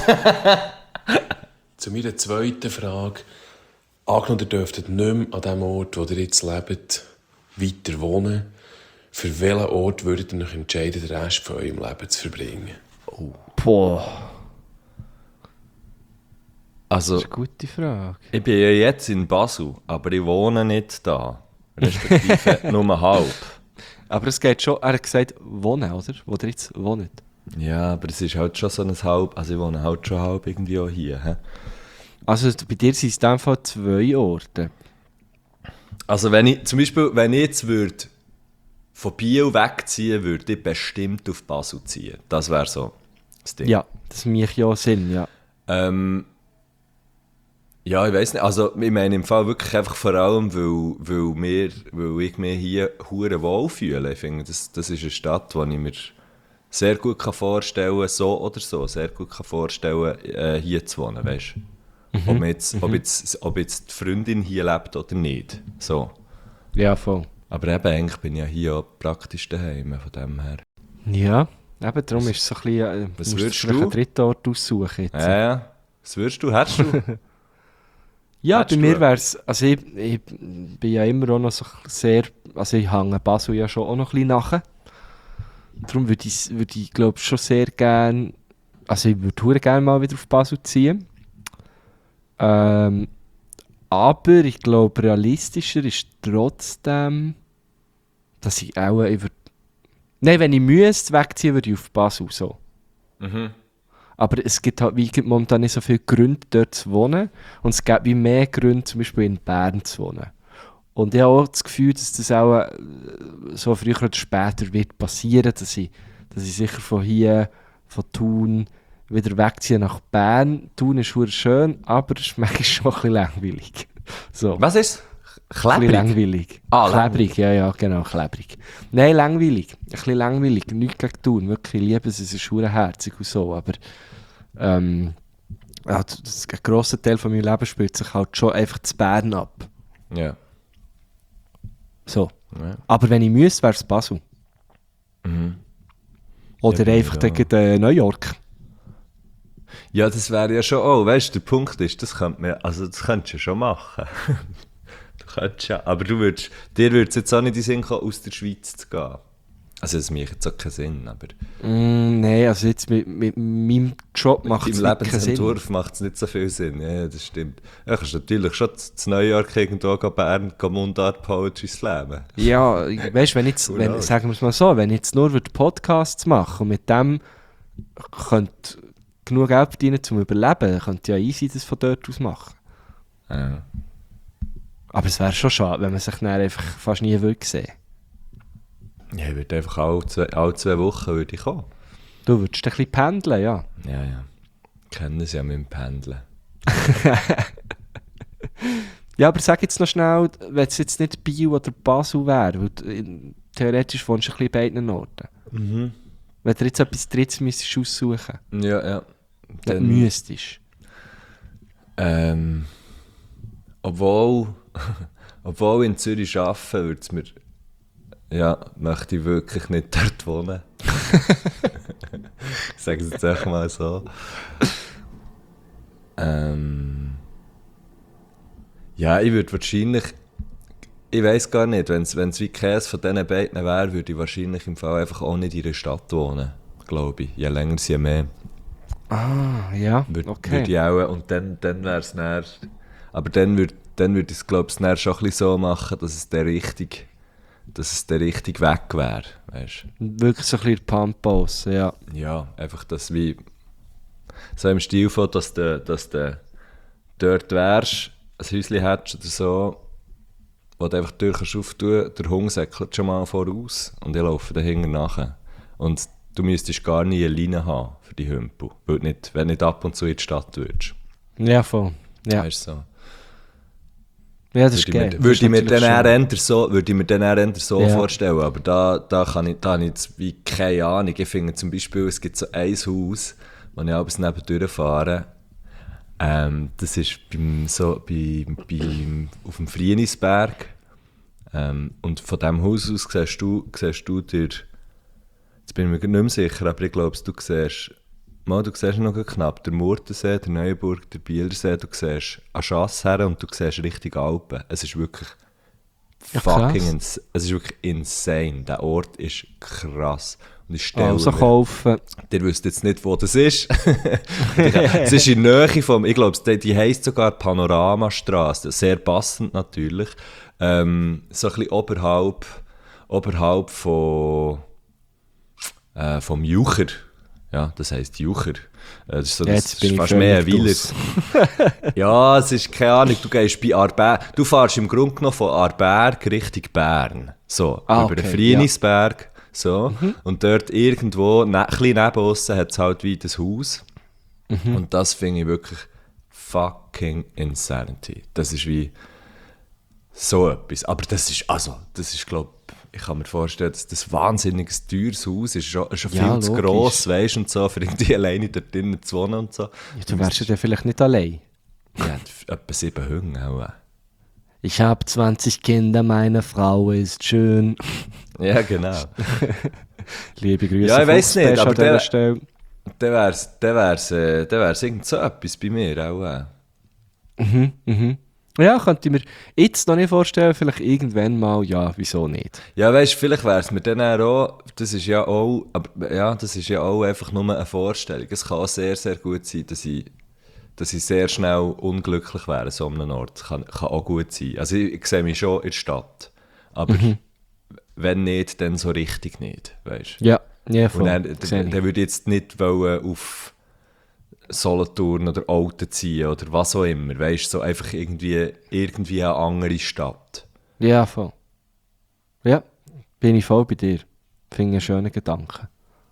Zu meiner zweiten Frage. Angenommen, ihr dürftet nicht mehr an dem Ort, wo ihr jetzt lebt, weiter wohnen. Für welchen Ort würdet ihr euch entscheiden, den Rest von eurem Leben zu verbringen? Oh. Boah. Also, Das ist eine gute Frage. ich bin ja jetzt in Basel, aber ich wohne nicht da. Respektive nur halb. Aber es geht schon, er hat gesagt, wohnen, oder? Wo ihr jetzt wohnt. Ja, aber es ist halt schon so ein halb, also ich wohne halt schon halb irgendwie auch hier. He? Also bei dir sind es in dem Fall zwei Orte. Also wenn ich, zum Beispiel, wenn ich jetzt würde von Biel wegziehen, würde ich bestimmt auf Basel ziehen. Das wäre so das Ding. Ja, das macht ja Sinn, ja. Ähm, ja, ich weiss nicht. Also ich meine im Fall wirklich einfach vor allem, weil, weil, wir, weil ich mich hier hure wohl fühle. Ich finde, das, das ist eine Stadt, die ich mir sehr gut kann vorstellen, so oder so, sehr gut kann vorstellen, äh, hier zu wohnen, weißt du? Mhm. Ob, jetzt, ob, jetzt, ob jetzt die Freundin hier lebt oder nicht. So. Ja, voll. Aber eben, eigentlich bin ich ja hier auch praktisch daheim, von dem her. Ja, eben darum ist es so ein bisschen, äh, Was musst würdest vielleicht du? einen dritten Ort aussuchen jetzt. Ja, ja. Was würdest du? Hättest du? Ja, Hättest bei du mir wäre es, also ich, ich bin ja immer auch noch so sehr, also ich hänge Basel ja schon auch noch ein bisschen nachher. Darum würde ich, würd ich glaube schon sehr gerne, also ich würde verdammt gerne mal wieder auf Basel ziehen. Ähm, aber ich glaube realistischer ist trotzdem, dass ich auch, ich würd, nein, wenn ich müsste wegziehen, würde ich auf Basel so. Mhm. Aber es gibt halt wie momentan nicht so viele Gründe, dort zu wohnen. Und es gibt wie mehr Gründe, zum Beispiel in Bern zu wohnen. Und ich habe auch das Gefühl, dass das auch äh, so früher oder später wird passieren, dass ich, dass ich sicher von hier, von Thun, wieder wegziehe nach Bern. Thun ist verdammt schön, aber es ist manchmal schon ein bisschen langweilig. So. Was ist? Ein bisschen Klebrig? langweilig. Ah, klebrig, ja, ja, genau, klebrig. Nein, langweilig. Ein bisschen langweilig. Nichts gegen Thun. Wirklich, ich liebe es, es ist verdammt herzig und so, aber ähm, ja, das, ein grosser Teil von meinem Leben spielt sich halt schon einfach zu Bern ab. Ja. So. Ja. Aber wenn ich müsste, wäre es Basel. Mhm. Oder Ja, einfach ja. gegen äh, New York. Ja, das wäre ja schon auch, weißt du, der Punkt ist, das könnte man, also das könntest du ja schon machen. Du könntest ja, aber du würdest, dir würde es jetzt auch nicht in den Sinn kommen, aus der Schweiz zu gehen. Also das macht jetzt auch keinen Sinn, aber Mm, Nein, also jetzt mit, mit meinem Job macht es im keinen Sinn. Lebensentwurf macht es nicht so viel Sinn. Ja, ja, das stimmt. Ja, du kannst natürlich schon zu New York irgendwo gehen, Bern, gehen Mundart Poetry slammen. Ja, weißt du, wenn jetzt, Who wenn, knows? sagen wir es mal so, wenn ich jetzt nur würde Podcasts machen und mit dem könnte genug Geld verdienen zum Überleben, dann könnte ja easy das von dort aus machen. Ja. Aber es wäre schon schade, wenn man sich dann einfach fast nie würde sehen. Ja, ich würde einfach alle zwei, alle zwei Wochen würde ich kommen. Du würdest ein bisschen pendeln, ja. Ja, ja. Ich kenne es ja mit dem Pendeln. Ja, aber sag jetzt noch schnell, wenn es jetzt nicht Biel oder Basel wäre, weil du, in- theoretisch wohnst du ein bisschen bei beiden Orten. Mhm. Wenn du jetzt etwas Drittes müsstest aussuchen, Ja, ja. dann Dann, müsstest. ähm, obwohl, obwohl in Zürich arbeiten, würde es mir, ja, möchte ich wirklich nicht dort wohnen. Ich sage es jetzt einfach mal so. Ähm, ja, ich würde wahrscheinlich, ich weiss gar nicht, wenn es wie Käse von diesen beiden wäre, würde ich wahrscheinlich im Fall einfach auch nicht in einer Stadt wohnen, glaube ich. Je länger, je mehr. Ah, ja, Würde okay. würd ich auch, und dann, dann wäre es näher, aber dann würde dann würd ich es, glaube ich, näher schon ein bisschen so machen, dass es der richtig, dass es der richtig weg wäre, weißt du? Wirklich so ein bisschen Pampas, ja. Ja, einfach das wie, so im Stil von, dass du, dass du dort wärst, ein Häuschen hättest oder so, wo du einfach die Tür kannst auftun, der Hund säckelt schon mal voraus und ich laufe dahinter nachher. Und du müsstest gar nie eine Leine haben für die Hümpel, weil du nicht, wenn du nicht ab und zu in die Stadt würdest. Ja, voll. Ja, Weißt du, so. ja das ist Würde ich geil. mir, würde ich mir Das ist dann natürlich eher so, würde ich mir dann eher eher so Ja. vorstellen, aber da, da, kann ich, da habe ich jetzt wie keine Ahnung. Ich finde zum Beispiel, es gibt so ein Haus, wo ich abends nebendurch fahre. Ähm, das ist beim, so, bei, beim, auf dem Frienisberg. Ähm, und von diesem Haus aus siehst du, siehst du dir, jetzt bin ich mir nicht mehr sicher, aber ich glaube, du siehst, mal, du siehst noch knapp den Murtensee, den Neuenburg, den Bielersee, du siehst an Schass her und du siehst Richtung Alpen. Es ist wirklich Ja, fucking krass. ins, es ist wirklich insane. Der Ort ist krass. Und ich stelle Also mir, kaufen. ihr wisst jetzt nicht, wo das ist. Es ist in der Nähe vom, ich glaube, die, die heisst sogar Panoramastraße. Sehr passend natürlich. Ähm, so ein bisschen oberhalb, oberhalb von, äh, vom Jucher. Ja, das heisst Jucher. Äh, Das ist, so, Ja, das jetzt ist bin ich fast mehr ein völlig Weiler. draus. Ja, es ist keine Ahnung, du gehst bei Arberg, du fährst im Grunde genommen von Arberg Richtung Bern. So, Ah, über den okay, Frienisberg. So. Und dort irgendwo, ne, ein bisschen neben uns, hat es halt wie das Haus. Und das finde ich wirklich fucking Insanity. Das ist wie so etwas. Aber das ist, also, das ist, glaube ich, kann mir vorstellen, dass das wahnsinnig teures Haus ist schon, ist schon Ja, viel zu logisch. gross, weißt du, und so, für irgendwie alleine dort drinnen zu wohnen und so. Ja, du wärst ja dann vielleicht nicht allein. Ja, etwa sieben Hunde auch. Ich habe zwanzig Kinder, meine Frau ist schön. Ja, genau. Liebe Grüße. Ja, ich weiss nicht, Fuchsbärsch aber an dieser der- Stelle. Dann wär's, dann wär's, äh, dann wär's irgend so etwas bei mir auch. Äh. Mhm, mhm. Ja, könnte ich mir jetzt noch nicht vorstellen, vielleicht irgendwann mal, ja, wieso nicht? Ja, weißt du, vielleicht wär's mir dann auch, das ist ja auch, aber ja, das ist ja auch einfach nur eine Vorstellung. Es kann auch sehr, sehr gut sein, dass ich, dass ich sehr schnell unglücklich wäre an so einem Ort. Kann, kann auch gut sein. Also ich, ich sehe mich schon in der Stadt. Aber wenn nicht, dann so richtig nicht, weißt du. Ja, ja, voll. Und dann, Sehe dann, ich. dann würde ich jetzt nicht wollen auf Solothurn oder Olten ziehen oder was auch immer, weißt du, so einfach irgendwie, irgendwie eine andere Stadt. Ja, voll. Ja, bin ich voll bei dir. Finde ich einen schönen Gedanken.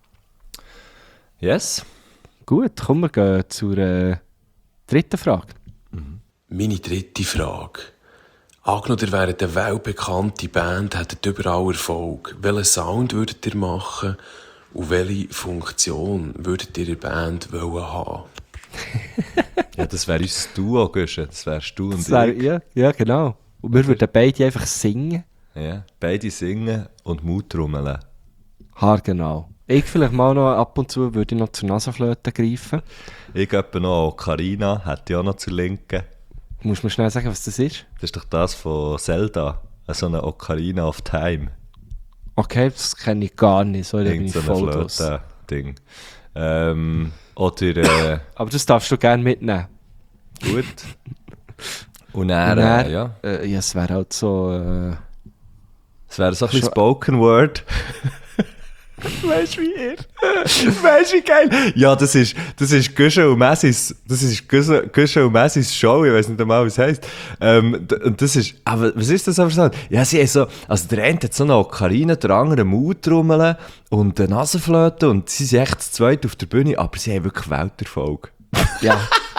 Yes? Gut, kommen wir gehen zur äh, dritten Frage. Meine dritte Frage. Angenommen, ihr wäret eine weltbekannte Band, hättet überall Erfolg. Welchen Sound würdet ihr machen und welche Funktion würdet ihr in der Band wollen haben? Ja, das wäre unser Duo, Guschen. Das wärst du und Das wär, ich. ja, ja, genau. Und wir würden beide einfach singen. Ja, beide singen und Mut trommeln. Haargenau. Ich vielleicht mal noch ab und zu würde ich noch zur Nasenflöte greifen. Ich etwa noch Ocarina, hätte ich auch noch zur Linken. Muss mir schnell sagen, was das ist? Das ist doch das von Zelda. So eine Ocarina of Time. Okay, das kenne ich gar nicht. So, da bin Irgend ich so ein voll draus. Flöte-Ding. Ähm, oder, äh, Aber das darfst du gerne mitnehmen. gut. Und dann, Und dann, äh, ja. Äh, ja, es wäre halt so... Äh, Es wäre so ein bisschen Schon- Spoken Word. Weißt du, wie ihr? Weißt du, wie geil? Ja, das ist, das ist Guschen und Messis, das ist Guschen Guschen und Messis Show, ich weiß nicht einmal, wie es heisst. Ähm, d- und das ist, aber was ist das aber so? Ja, sie haben so, also der eine hat so eine Ocarina, der andere Mautrummeln und eine Nasenflöte und sie sind echt zu zweit auf der Bühne, aber sie haben wirklich Welterfolg. ja.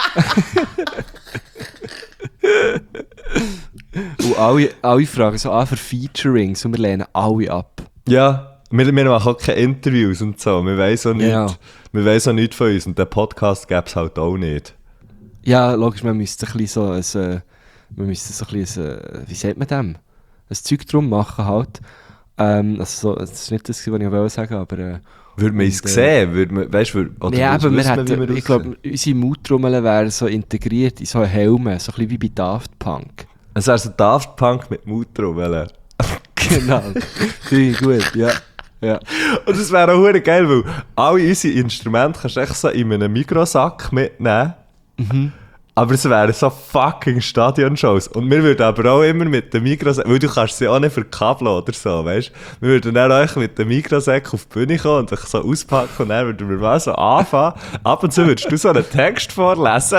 Und alle, alle fragen so an für Featurings und wir lehnen alle ab. Ja, wir, wir machen auch keine Interviews und so, wir weiss auch nicht, Ja. wir weiss auch nichts von uns und den Podcast gäbe es halt auch nicht. Ja, logisch, man müsste ein bisschen so ein, äh, man müsste so ein bisschen, ein, äh, wie sagt man dem? Ein Zeug drum machen halt. Ähm, also so, das ist nicht das, was ich wollte sagen, aber... Äh, Würde man Und, es äh, sehen? Würde man, weißt, würd, oder ja, aber wir wüsste man, wie hätten, ich aussehen? glaube, unsere Mautrummeln wären so integriert in so einen Helm, so ein bisschen wie bei Daft Punk. Es wäre so Daft Punk mit Mutro, weil Genau. Finde ich gut, ja. ja. Und es wäre auch verdammt geil, weil alle unsere Instrumente kannst du echt so in einem Mikrosack mitnehmen. Mhm. Aber es wären so fucking Stadionshows. Und wir würden aber auch immer mit dem Mikrosack, weil du kannst sie auch nicht verkabeln oder so, weißt du? Wir würden dann auch mit dem Mikrosack auf die Bühne kommen und dich so auspacken und dann würden wir mal so anfangen. Ab und zu würdest du so einen Text vorlesen.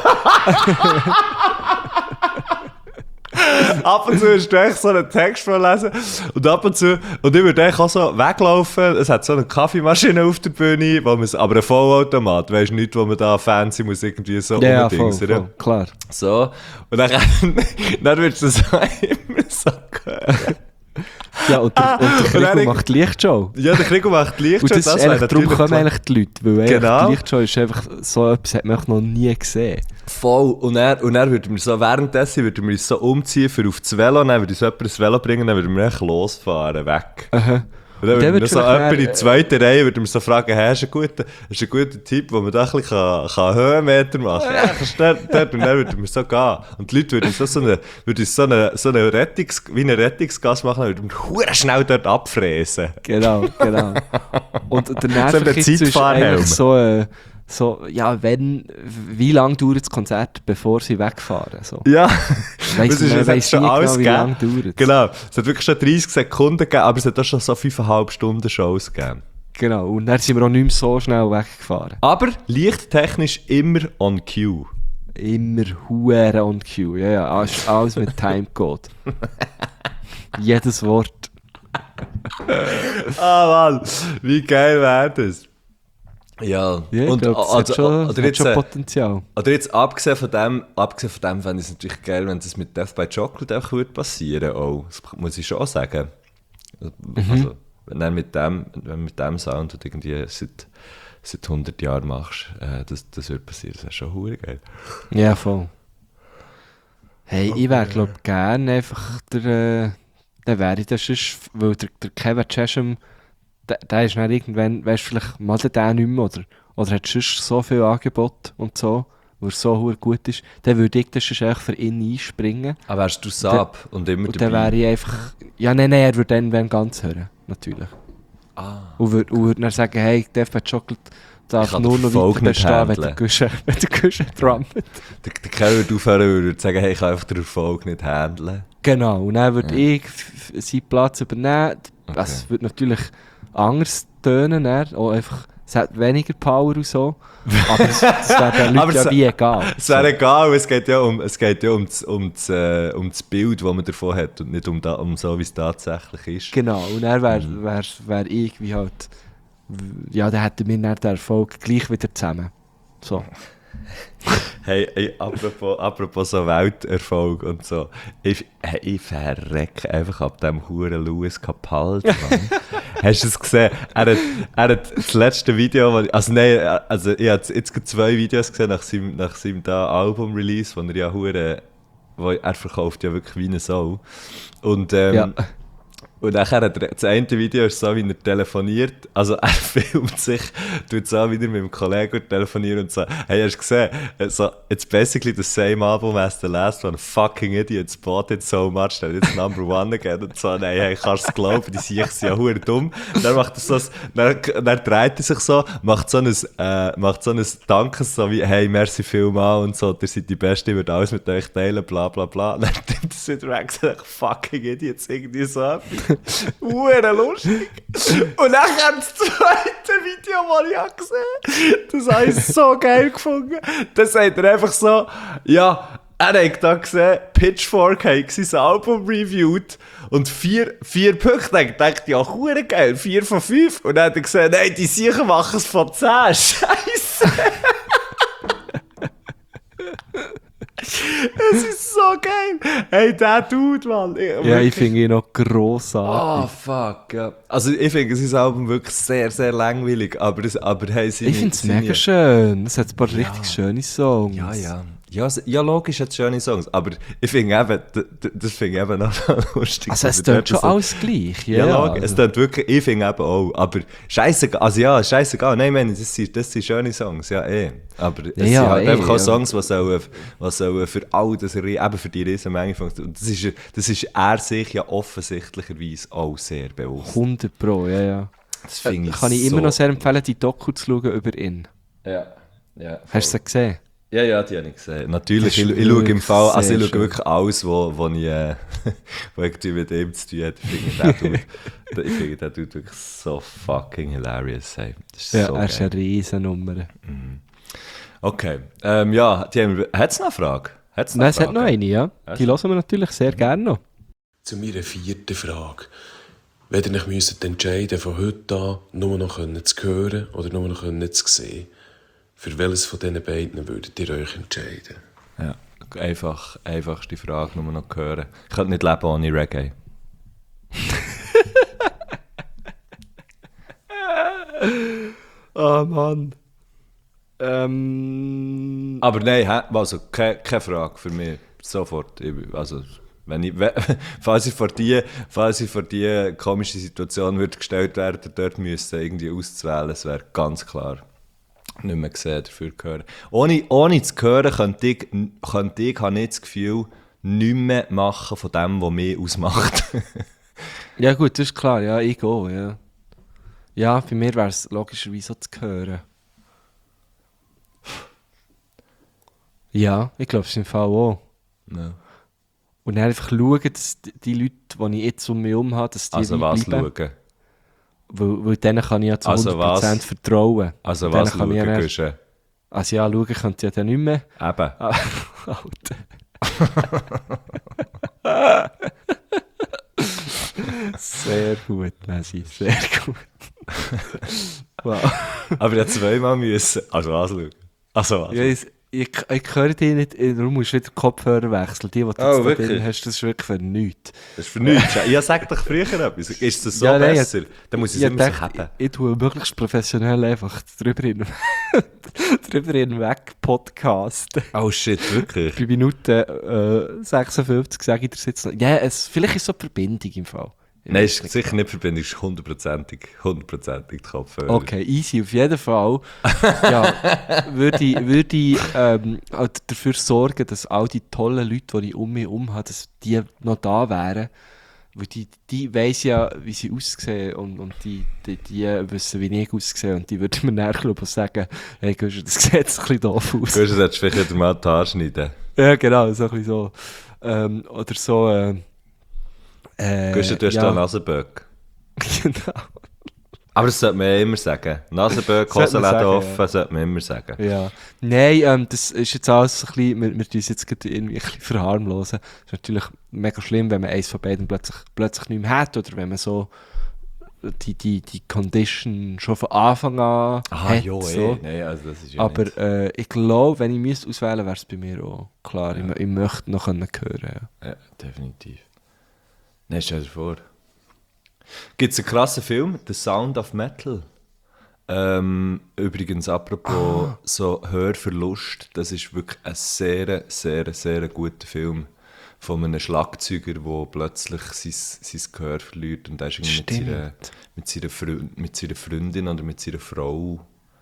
Ab und zu würdest du echt so einen Text vorlesen und ab und zu, und ich würde eigentlich auch so weglaufen, es hat so eine Kaffeemaschine auf der Bühne, wo man, aber ein Vollautomat, weißt du, nicht, wo man da fancy muss irgendwie so ja, ja, voll, umdingsen, voll, klar. So, und dann, dann würdest du so immer so hören. Ja, und der, und der Krigo macht Lichtshow. Ja, der Krigo macht Lichtshow. Und das, das ist eigentlich, darum kommen klar. eigentlich die Leute, weil genau. Die Lichtshow ist einfach so etwas, hat man noch nie gesehen. Voll. Und dann, und dann würden wir so, währenddessen würden wir uns so umziehen für auf das Velo, dann würde uns jemand ins Velo bringen, dann würden wir echt losfahren, weg. Aha. Und dann würden wir so jemand in äh, die zweite Reihe würden wir so fragen, hey, ist ein guter, ist ein guter Tipp, wo man da ein bisschen kann, kann Höhenmeter machen kann. Ja, kannst du dort, dort. Und dann würden wir so gehen. Und die Leute würden so, so eine, würden so eine, so eine Rettungs, wie eine Rettungsgas machen, würden wir verdammt schnell dort abfräsen. Genau, genau. Und der Nervenkitzel ist Zeitfahrhelm. eigentlich so, äh, so, ja, wenn, wie lange dauert das Konzert, bevor sie wegfahren? So. Ja, Weiss das ist, man es weiss hat schon nie alles genau, wie lange gegeben. dauert. Genau, es hat wirklich schon dreißig Sekunden gegeben, aber es hat auch schon so fünfeinhalb Stunden Shows gegeben. Genau, und dann sind wir auch nicht mehr so schnell weggefahren. Aber lichttechnisch immer on cue. Immer Huere on cue, ja, ja, alles, alles mit Timecode. Jedes Wort. Ah Mann, wie geil wäre das? Ja, Ja, und ich glaub, das also, hat schon, oder hat jetzt, schon äh, Potenzial. oder jetzt abgesehen von dem, abgesehen von dem fände ich es natürlich geil, wenn das mit Death by Chocolate auch würde passieren auch. Das muss ich schon sagen. Mhm. Also, wenn du mit dem, wenn du mit dem Sound und irgendwie seit, seit hundert Jahren machst, äh, das, das würde passieren, das wäre schon verdammt geil. Ja, voll. Hey, ich wäre, glaube ich, gerne einfach der, äh, der wäre ich das sonst, weil der, der Kevin Chesham, der, der ist dann irgendwann, weißt du, vielleicht mal der nicht mehr, oder, oder hat sonst so viel Angebot und so, wo er so verdammt gut ist, dann würde ich das sonst echt für ihn einspringen. Aber wärst du Sub und immer Und dabei? dann wäre ich einfach, ja, nein, nein, er würde dann wenn ganz hören, natürlich. Ah. Und würde, und würde dann sagen, hey, Death by Chocolate darf kann nur den noch Erfolg weiter nicht bestehen, wenn der handeln. Guschen, wenn der Guschen drummet. Der, der Kevin würde aufhören und würde sagen, hey, ich kann einfach den Erfolg nicht handeln. Genau, und dann würde Ja. ich f- f- seinen Platz übernehmen. Okay. Es würde natürlich anders tönen, dann. Auch einfach, es hat weniger Power und so. Aber es, es wäre den Aber Leuten es- ja wie egal. Es wäre egal, es geht ja um, es geht ja um, das, um, das, äh, um das Bild, das man davon hat und nicht um, da, um so, wie es tatsächlich ist. Genau, und dann wäre Mhm. wär, wär ich wie halt... w- Ja, dann hätten wir dann den Erfolg gleich wieder zusammen. So. Hey, hey apropos, apropos so Welterfolg und so. Ich, hey, ich verrecke einfach ab dem huren Louis Capaldi, Mann. Hast du es gesehen? Er hat, er hat das letzte Video, wo ich, also nein, also ich habe jetzt gerade zwei Videos gesehen nach seinem, nach seinem da Album-Release, wo er ja hure, wo er verkauft ja wirklich wie eine Sau. Und ähm, Ja. Und nachher hat er, das eine Video ist so, wie er telefoniert, also er filmt sich, tut so wieder mit dem Kollegen telefonieren und so, hey, hast du gesehen, so, it's basically the same album as the last one, fucking idiots bought it so much, that it's number one again und so, nein, hey, kannst du es glauben, die sind ja hure dumm. Dann macht er so, dann, dann dreht er sich so, macht so ein, äh, macht so ein Dankes, so wie, hey, merci vielmal und so, ihr seid die Beste, ich würde alles mit euch teilen, bla bla bla. Dann nimmt er es wieder weg und sagt, fucking idiots, irgendwie so etwas. Hure lustig. Und dann kam das zweite Video, das ich habe gesehen. Das habe ich so geil gefunden. Da sagt er einfach so, ja, er hat da gesehen, Pitchfork hat sein Album reviewed und vier, vier Punkte. Ich dachte, ja, hure geil, vier von fünf. Und dann hat er gesagt, nein, die sicher machen es von zehn. Scheiße. Es ist so geil. Hey, der Dude, Mann. Ja, ich finde ihn noch grossartig. Oh, fuck, ja. Also ich finde sein Album wirklich sehr, sehr langweilig, aber, das, aber hey, seine, Ich finde es seine- mega schön. Es hat ein paar richtig schöne Songs. Ja, ja. Ja, s- ja, logisch hat es schöne Songs, aber ich finde eben, d- d- das finde ich eben noch lustig. Also es dass er tönt schon so- alles gleich. Ja, Ja, ja also. es tönt wirklich, ich finde eben auch, aber scheißegal, also ja, scheißegal, nein, meine, das sind, das sind schöne Songs, ja eh, aber es Ja, sind halt eh, einfach auch ja. Songs, die sollen, die sollen für all das, eben für die Riesenmenge funktionieren, und das ist, das ist er sich ja offensichtlicherweise auch sehr bewusst. hundert Pro, ja, ja. Das finde ich Kann ich so, immer noch sehr empfehlen, die Doku zu schauen über ihn. Ja, ja. Hast du sie gesehen? Ja, ja, die habe ich gesehen. Natürlich, Das ist ich, ich schaue im wirklich Fall, also ich sehr schaue schön. wirklich alles, wo, wo ich, äh, wo irgendwie mit ihm zu tun hat. Ich finde, der tut, ich finde, der tut wirklich so fucking hilarious. Hey. Das ist Ja, so er ist geil. eine Riesennummer. Okay, ähm, ja, die haben, hat es noch eine Frage? Hat's Nein, es hat Fragen? noch eine, ja. Die hören wir natürlich sehr gerne noch. Zu meiner vierten Frage. Wenn ihr euch müsstet entscheiden, von heute an nur noch zu hören oder nur noch zu sehen, für welches von diesen beiden würdet ihr euch entscheiden? Ja, einfach, einfachste Frage, nur noch hören. Ich könnte nicht leben ohne Reggae. Oh Mann. Ähm. Aber nein, hä? Also keine, keine Frage für mich. Sofort. Ich- Also, wenn ich, we- falls ich vor die, falls ich vor die komische Situation würde gestellt werden, dort müsste irgendwie auszuwählen, es wäre ganz klar nicht mehr gesehen, dafür hören. Ohne, ohne zu hören, könnte ich, könnte ich, habe ich das Gefühl, nichts mehr machen von dem, was mich ausmacht. Ja gut, das ist klar, ja, ich auch, ja. Ja, bei mir wäre es logischerweise so zu hören. Ja, ich glaube es im Fall auch. Ja. Und dann einfach schauen, dass die- die Leute, die ich jetzt um mich herum habe, dass die Also wie was bleiben. schauen? Weil, weil denen kann ich ja zu Also hundert Prozent was? vertrauen. Also Und was denen kann ich schauen, ja dann- Guschen? Also ja, schauen könnt ihr ja dann nicht mehr. Eben. Ah, Alter. Sehr gut, Messi, sehr gut. Wow. Aber ich habe zweimal müssen. Also was schauen? Also was? Ja, ich, ich, ich höre dich nicht, darum musst du wieder Kopfhörer wechseln. Die, die du Oh, jetzt da wirklich? drin hast, das ist wirklich für nichts. Das ist für nichts. Ja, sag doch früher etwas. Ist das so Ja, nein, besser? Dann muss ich es Ich immer so dachte, haben. ich, ich tue möglichst professionell einfach drüber, hin, drüber hinweg podcasten. Oh shit, wirklich? Bei Minute äh, sechsundfünfzig sage ich dir jetzt noch. Ja, es, vielleicht ist es so die Verbindung im Fall. Nein, ist sicher nicht Verbindung, ist hundertprozentig, hundertprozentig die Kopfhörer. Okay, easy, auf jeden Fall. Ja, würde ich, würde ich ähm, halt dafür sorgen, dass all die tollen Leute, die ich um mich herum habe, dass die noch da wären. Weil die, die weiss ja, wie sie aussehen und, und die, die, die wissen, wie ich aussehe. Und die würden mir nachher glaub ich, sagen, hey, Guschen, das sieht jetzt ein bisschen doof aus. Du solltest vielleicht wieder mal die Haare schneiden. Ja, genau, so ein bisschen so. Ähm, oder so... Äh, äh, Guschen, du hast ja. da Nasenböcke. Genau. Aber das sollte man ja immer sagen. Nasenböcke, Sollte man Hosenläden sagen, offen, ja. sollte man immer sagen. Ja. Nein, ähm, das ist jetzt alles ein bisschen, wir, wir tun es jetzt gerade irgendwie ein bisschen verharmlosen. Das ist natürlich mega schlimm, wenn man eins von beiden plötzlich, plötzlich nicht mehr hat oder wenn man so die, die, die Condition schon von Anfang an hat. jo, so. Nein, also das ist ja Aber nicht. äh, ich glaube, wenn ich müsste auswählen, wäre es bei mir auch klar. Ich, ich möchte noch können hören. Ja. Ja, definitiv. Nein, stell dir vor. Gibt es einen krassen Film, The Sound of Metal? Ähm, übrigens, apropos Ah. so Hörverlust, das ist wirklich ein sehr, sehr, sehr guter Film von einem Schlagzeuger, der plötzlich sein, sein Gehör verliert und er ist irgendwie mit seiner, mit, seiner Freund, mit seiner Freundin oder mit seiner Frau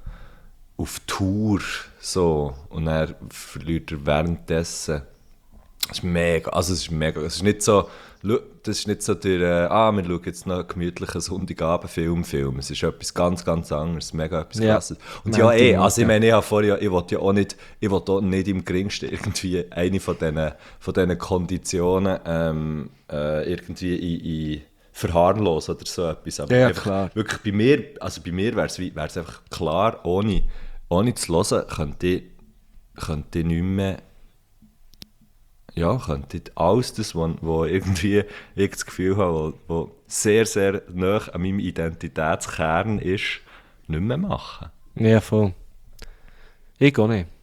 auf Tour so, und er verliert er währenddessen. Das ist mega, also es ist mega, es ist nicht so, das ist nicht so der, äh, ah, wir schauen jetzt noch einen gemütlichen Sonntagabend-Film, Film. Es ist etwas ganz, ganz anderes, mega etwas Ja. Krasses. Und Ja, ja, eh, die- also ich ja. meine, ich habe vorher, ich wollte ja auch nicht, ich wollte auch nicht im geringsten irgendwie eine von diesen, von diesen Konditionen ähm, äh, irgendwie in, in verharmlosen oder so etwas. Aber Ja, einfach klar. Wirklich bei mir, also bei mir wäre es einfach klar, ohne, ohne zu hören, könnte ich, könnte ich nicht mehr, ja, könnte ich alles das, was wo irgendwie ich das Gefühl habe, wo, wo sehr, sehr nah an meinem Identitätskern ist, nicht mehr machen. Ja, voll. Ich auch nicht.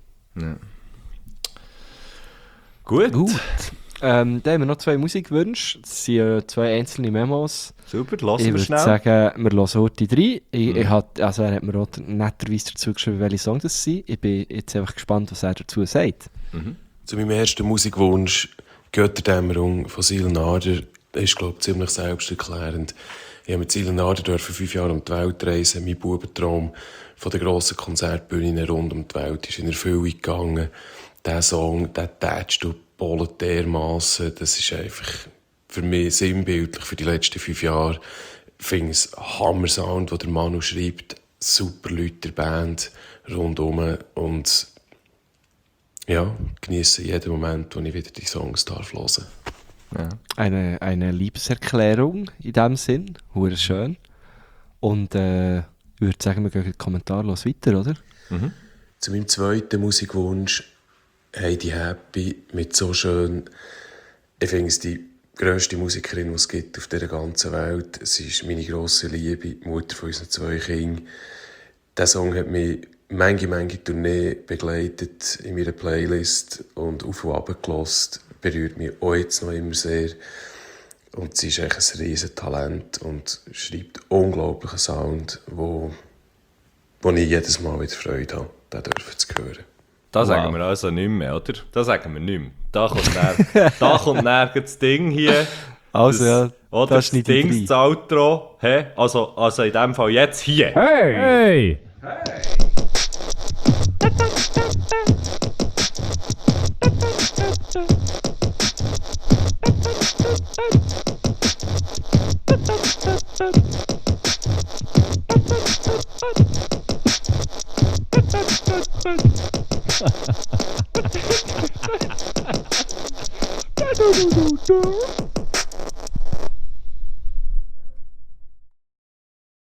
Gut. Gut. Ähm, dann haben wir noch zwei Musikwünsche. Das sind äh, zwei einzelne Memos. Super, Ich lassen wir würde schnell. sagen, wir hören heute drei. Ich, Mhm. ich hat, also er hat mir auch netterweise dazu geschrieben, welche Songs das sind. Ich bin jetzt einfach gespannt, was er dazu sagt. Zu meinem ersten Musikwunsch, Götterdämmerung von Sil Nader, ist, glaube ich, ziemlich selbsterklärend. Ich habe mit Sil Nader dürfen fünf Jahre um die Welt reisen. Mein Bubentraum von den grossen Konzertbühnen rund um die Welt ist in Erfüllung gegangen. Dieser Song, der tätscht und bollet dermassen. Das ist einfach für mich sinnbildlich für die letzten fünf Jahre. Ich finde es ein Hammer-Sound, den der Manu schreibt. Super Leute der Band rundum. Und ja, genieße jeden Moment, wo ich wieder die Songs darf hören. Ja. Eine, eine Liebeserklärung in diesem Sinn. Hure schön. Und äh, ich würde sagen, wir gehen in den Kommentar los weiter, oder? Zu meinem zweiten Musikwunsch, Heidi Happy, mit so schön, ich finde es die grösste Musikerin, die es gibt auf dieser ganzen Welt. Sie ist meine grosse Liebe, die Mutter von unseren zwei Kindern. Dieser Song hat mich manche, manche Tournee begleitet in meiner Playlist und auf und ab gehört. Berührt mich auch jetzt noch immer sehr. Und sie ist echt ein riesen Talent und schreibt unglaublichen Sound, wo, wo ich jedes Mal wieder Freude habe, den dürfen zu hören. Da Wow. sagen wir also nicht mehr, oder? Da sagen wir nicht mehr. Da kommt, näher, da kommt näher das Ding hier. Also ja, das, oder da das schneide ich Ding, rein. das Outro. Hä? Also, also in dem Fall jetzt hier. Hey!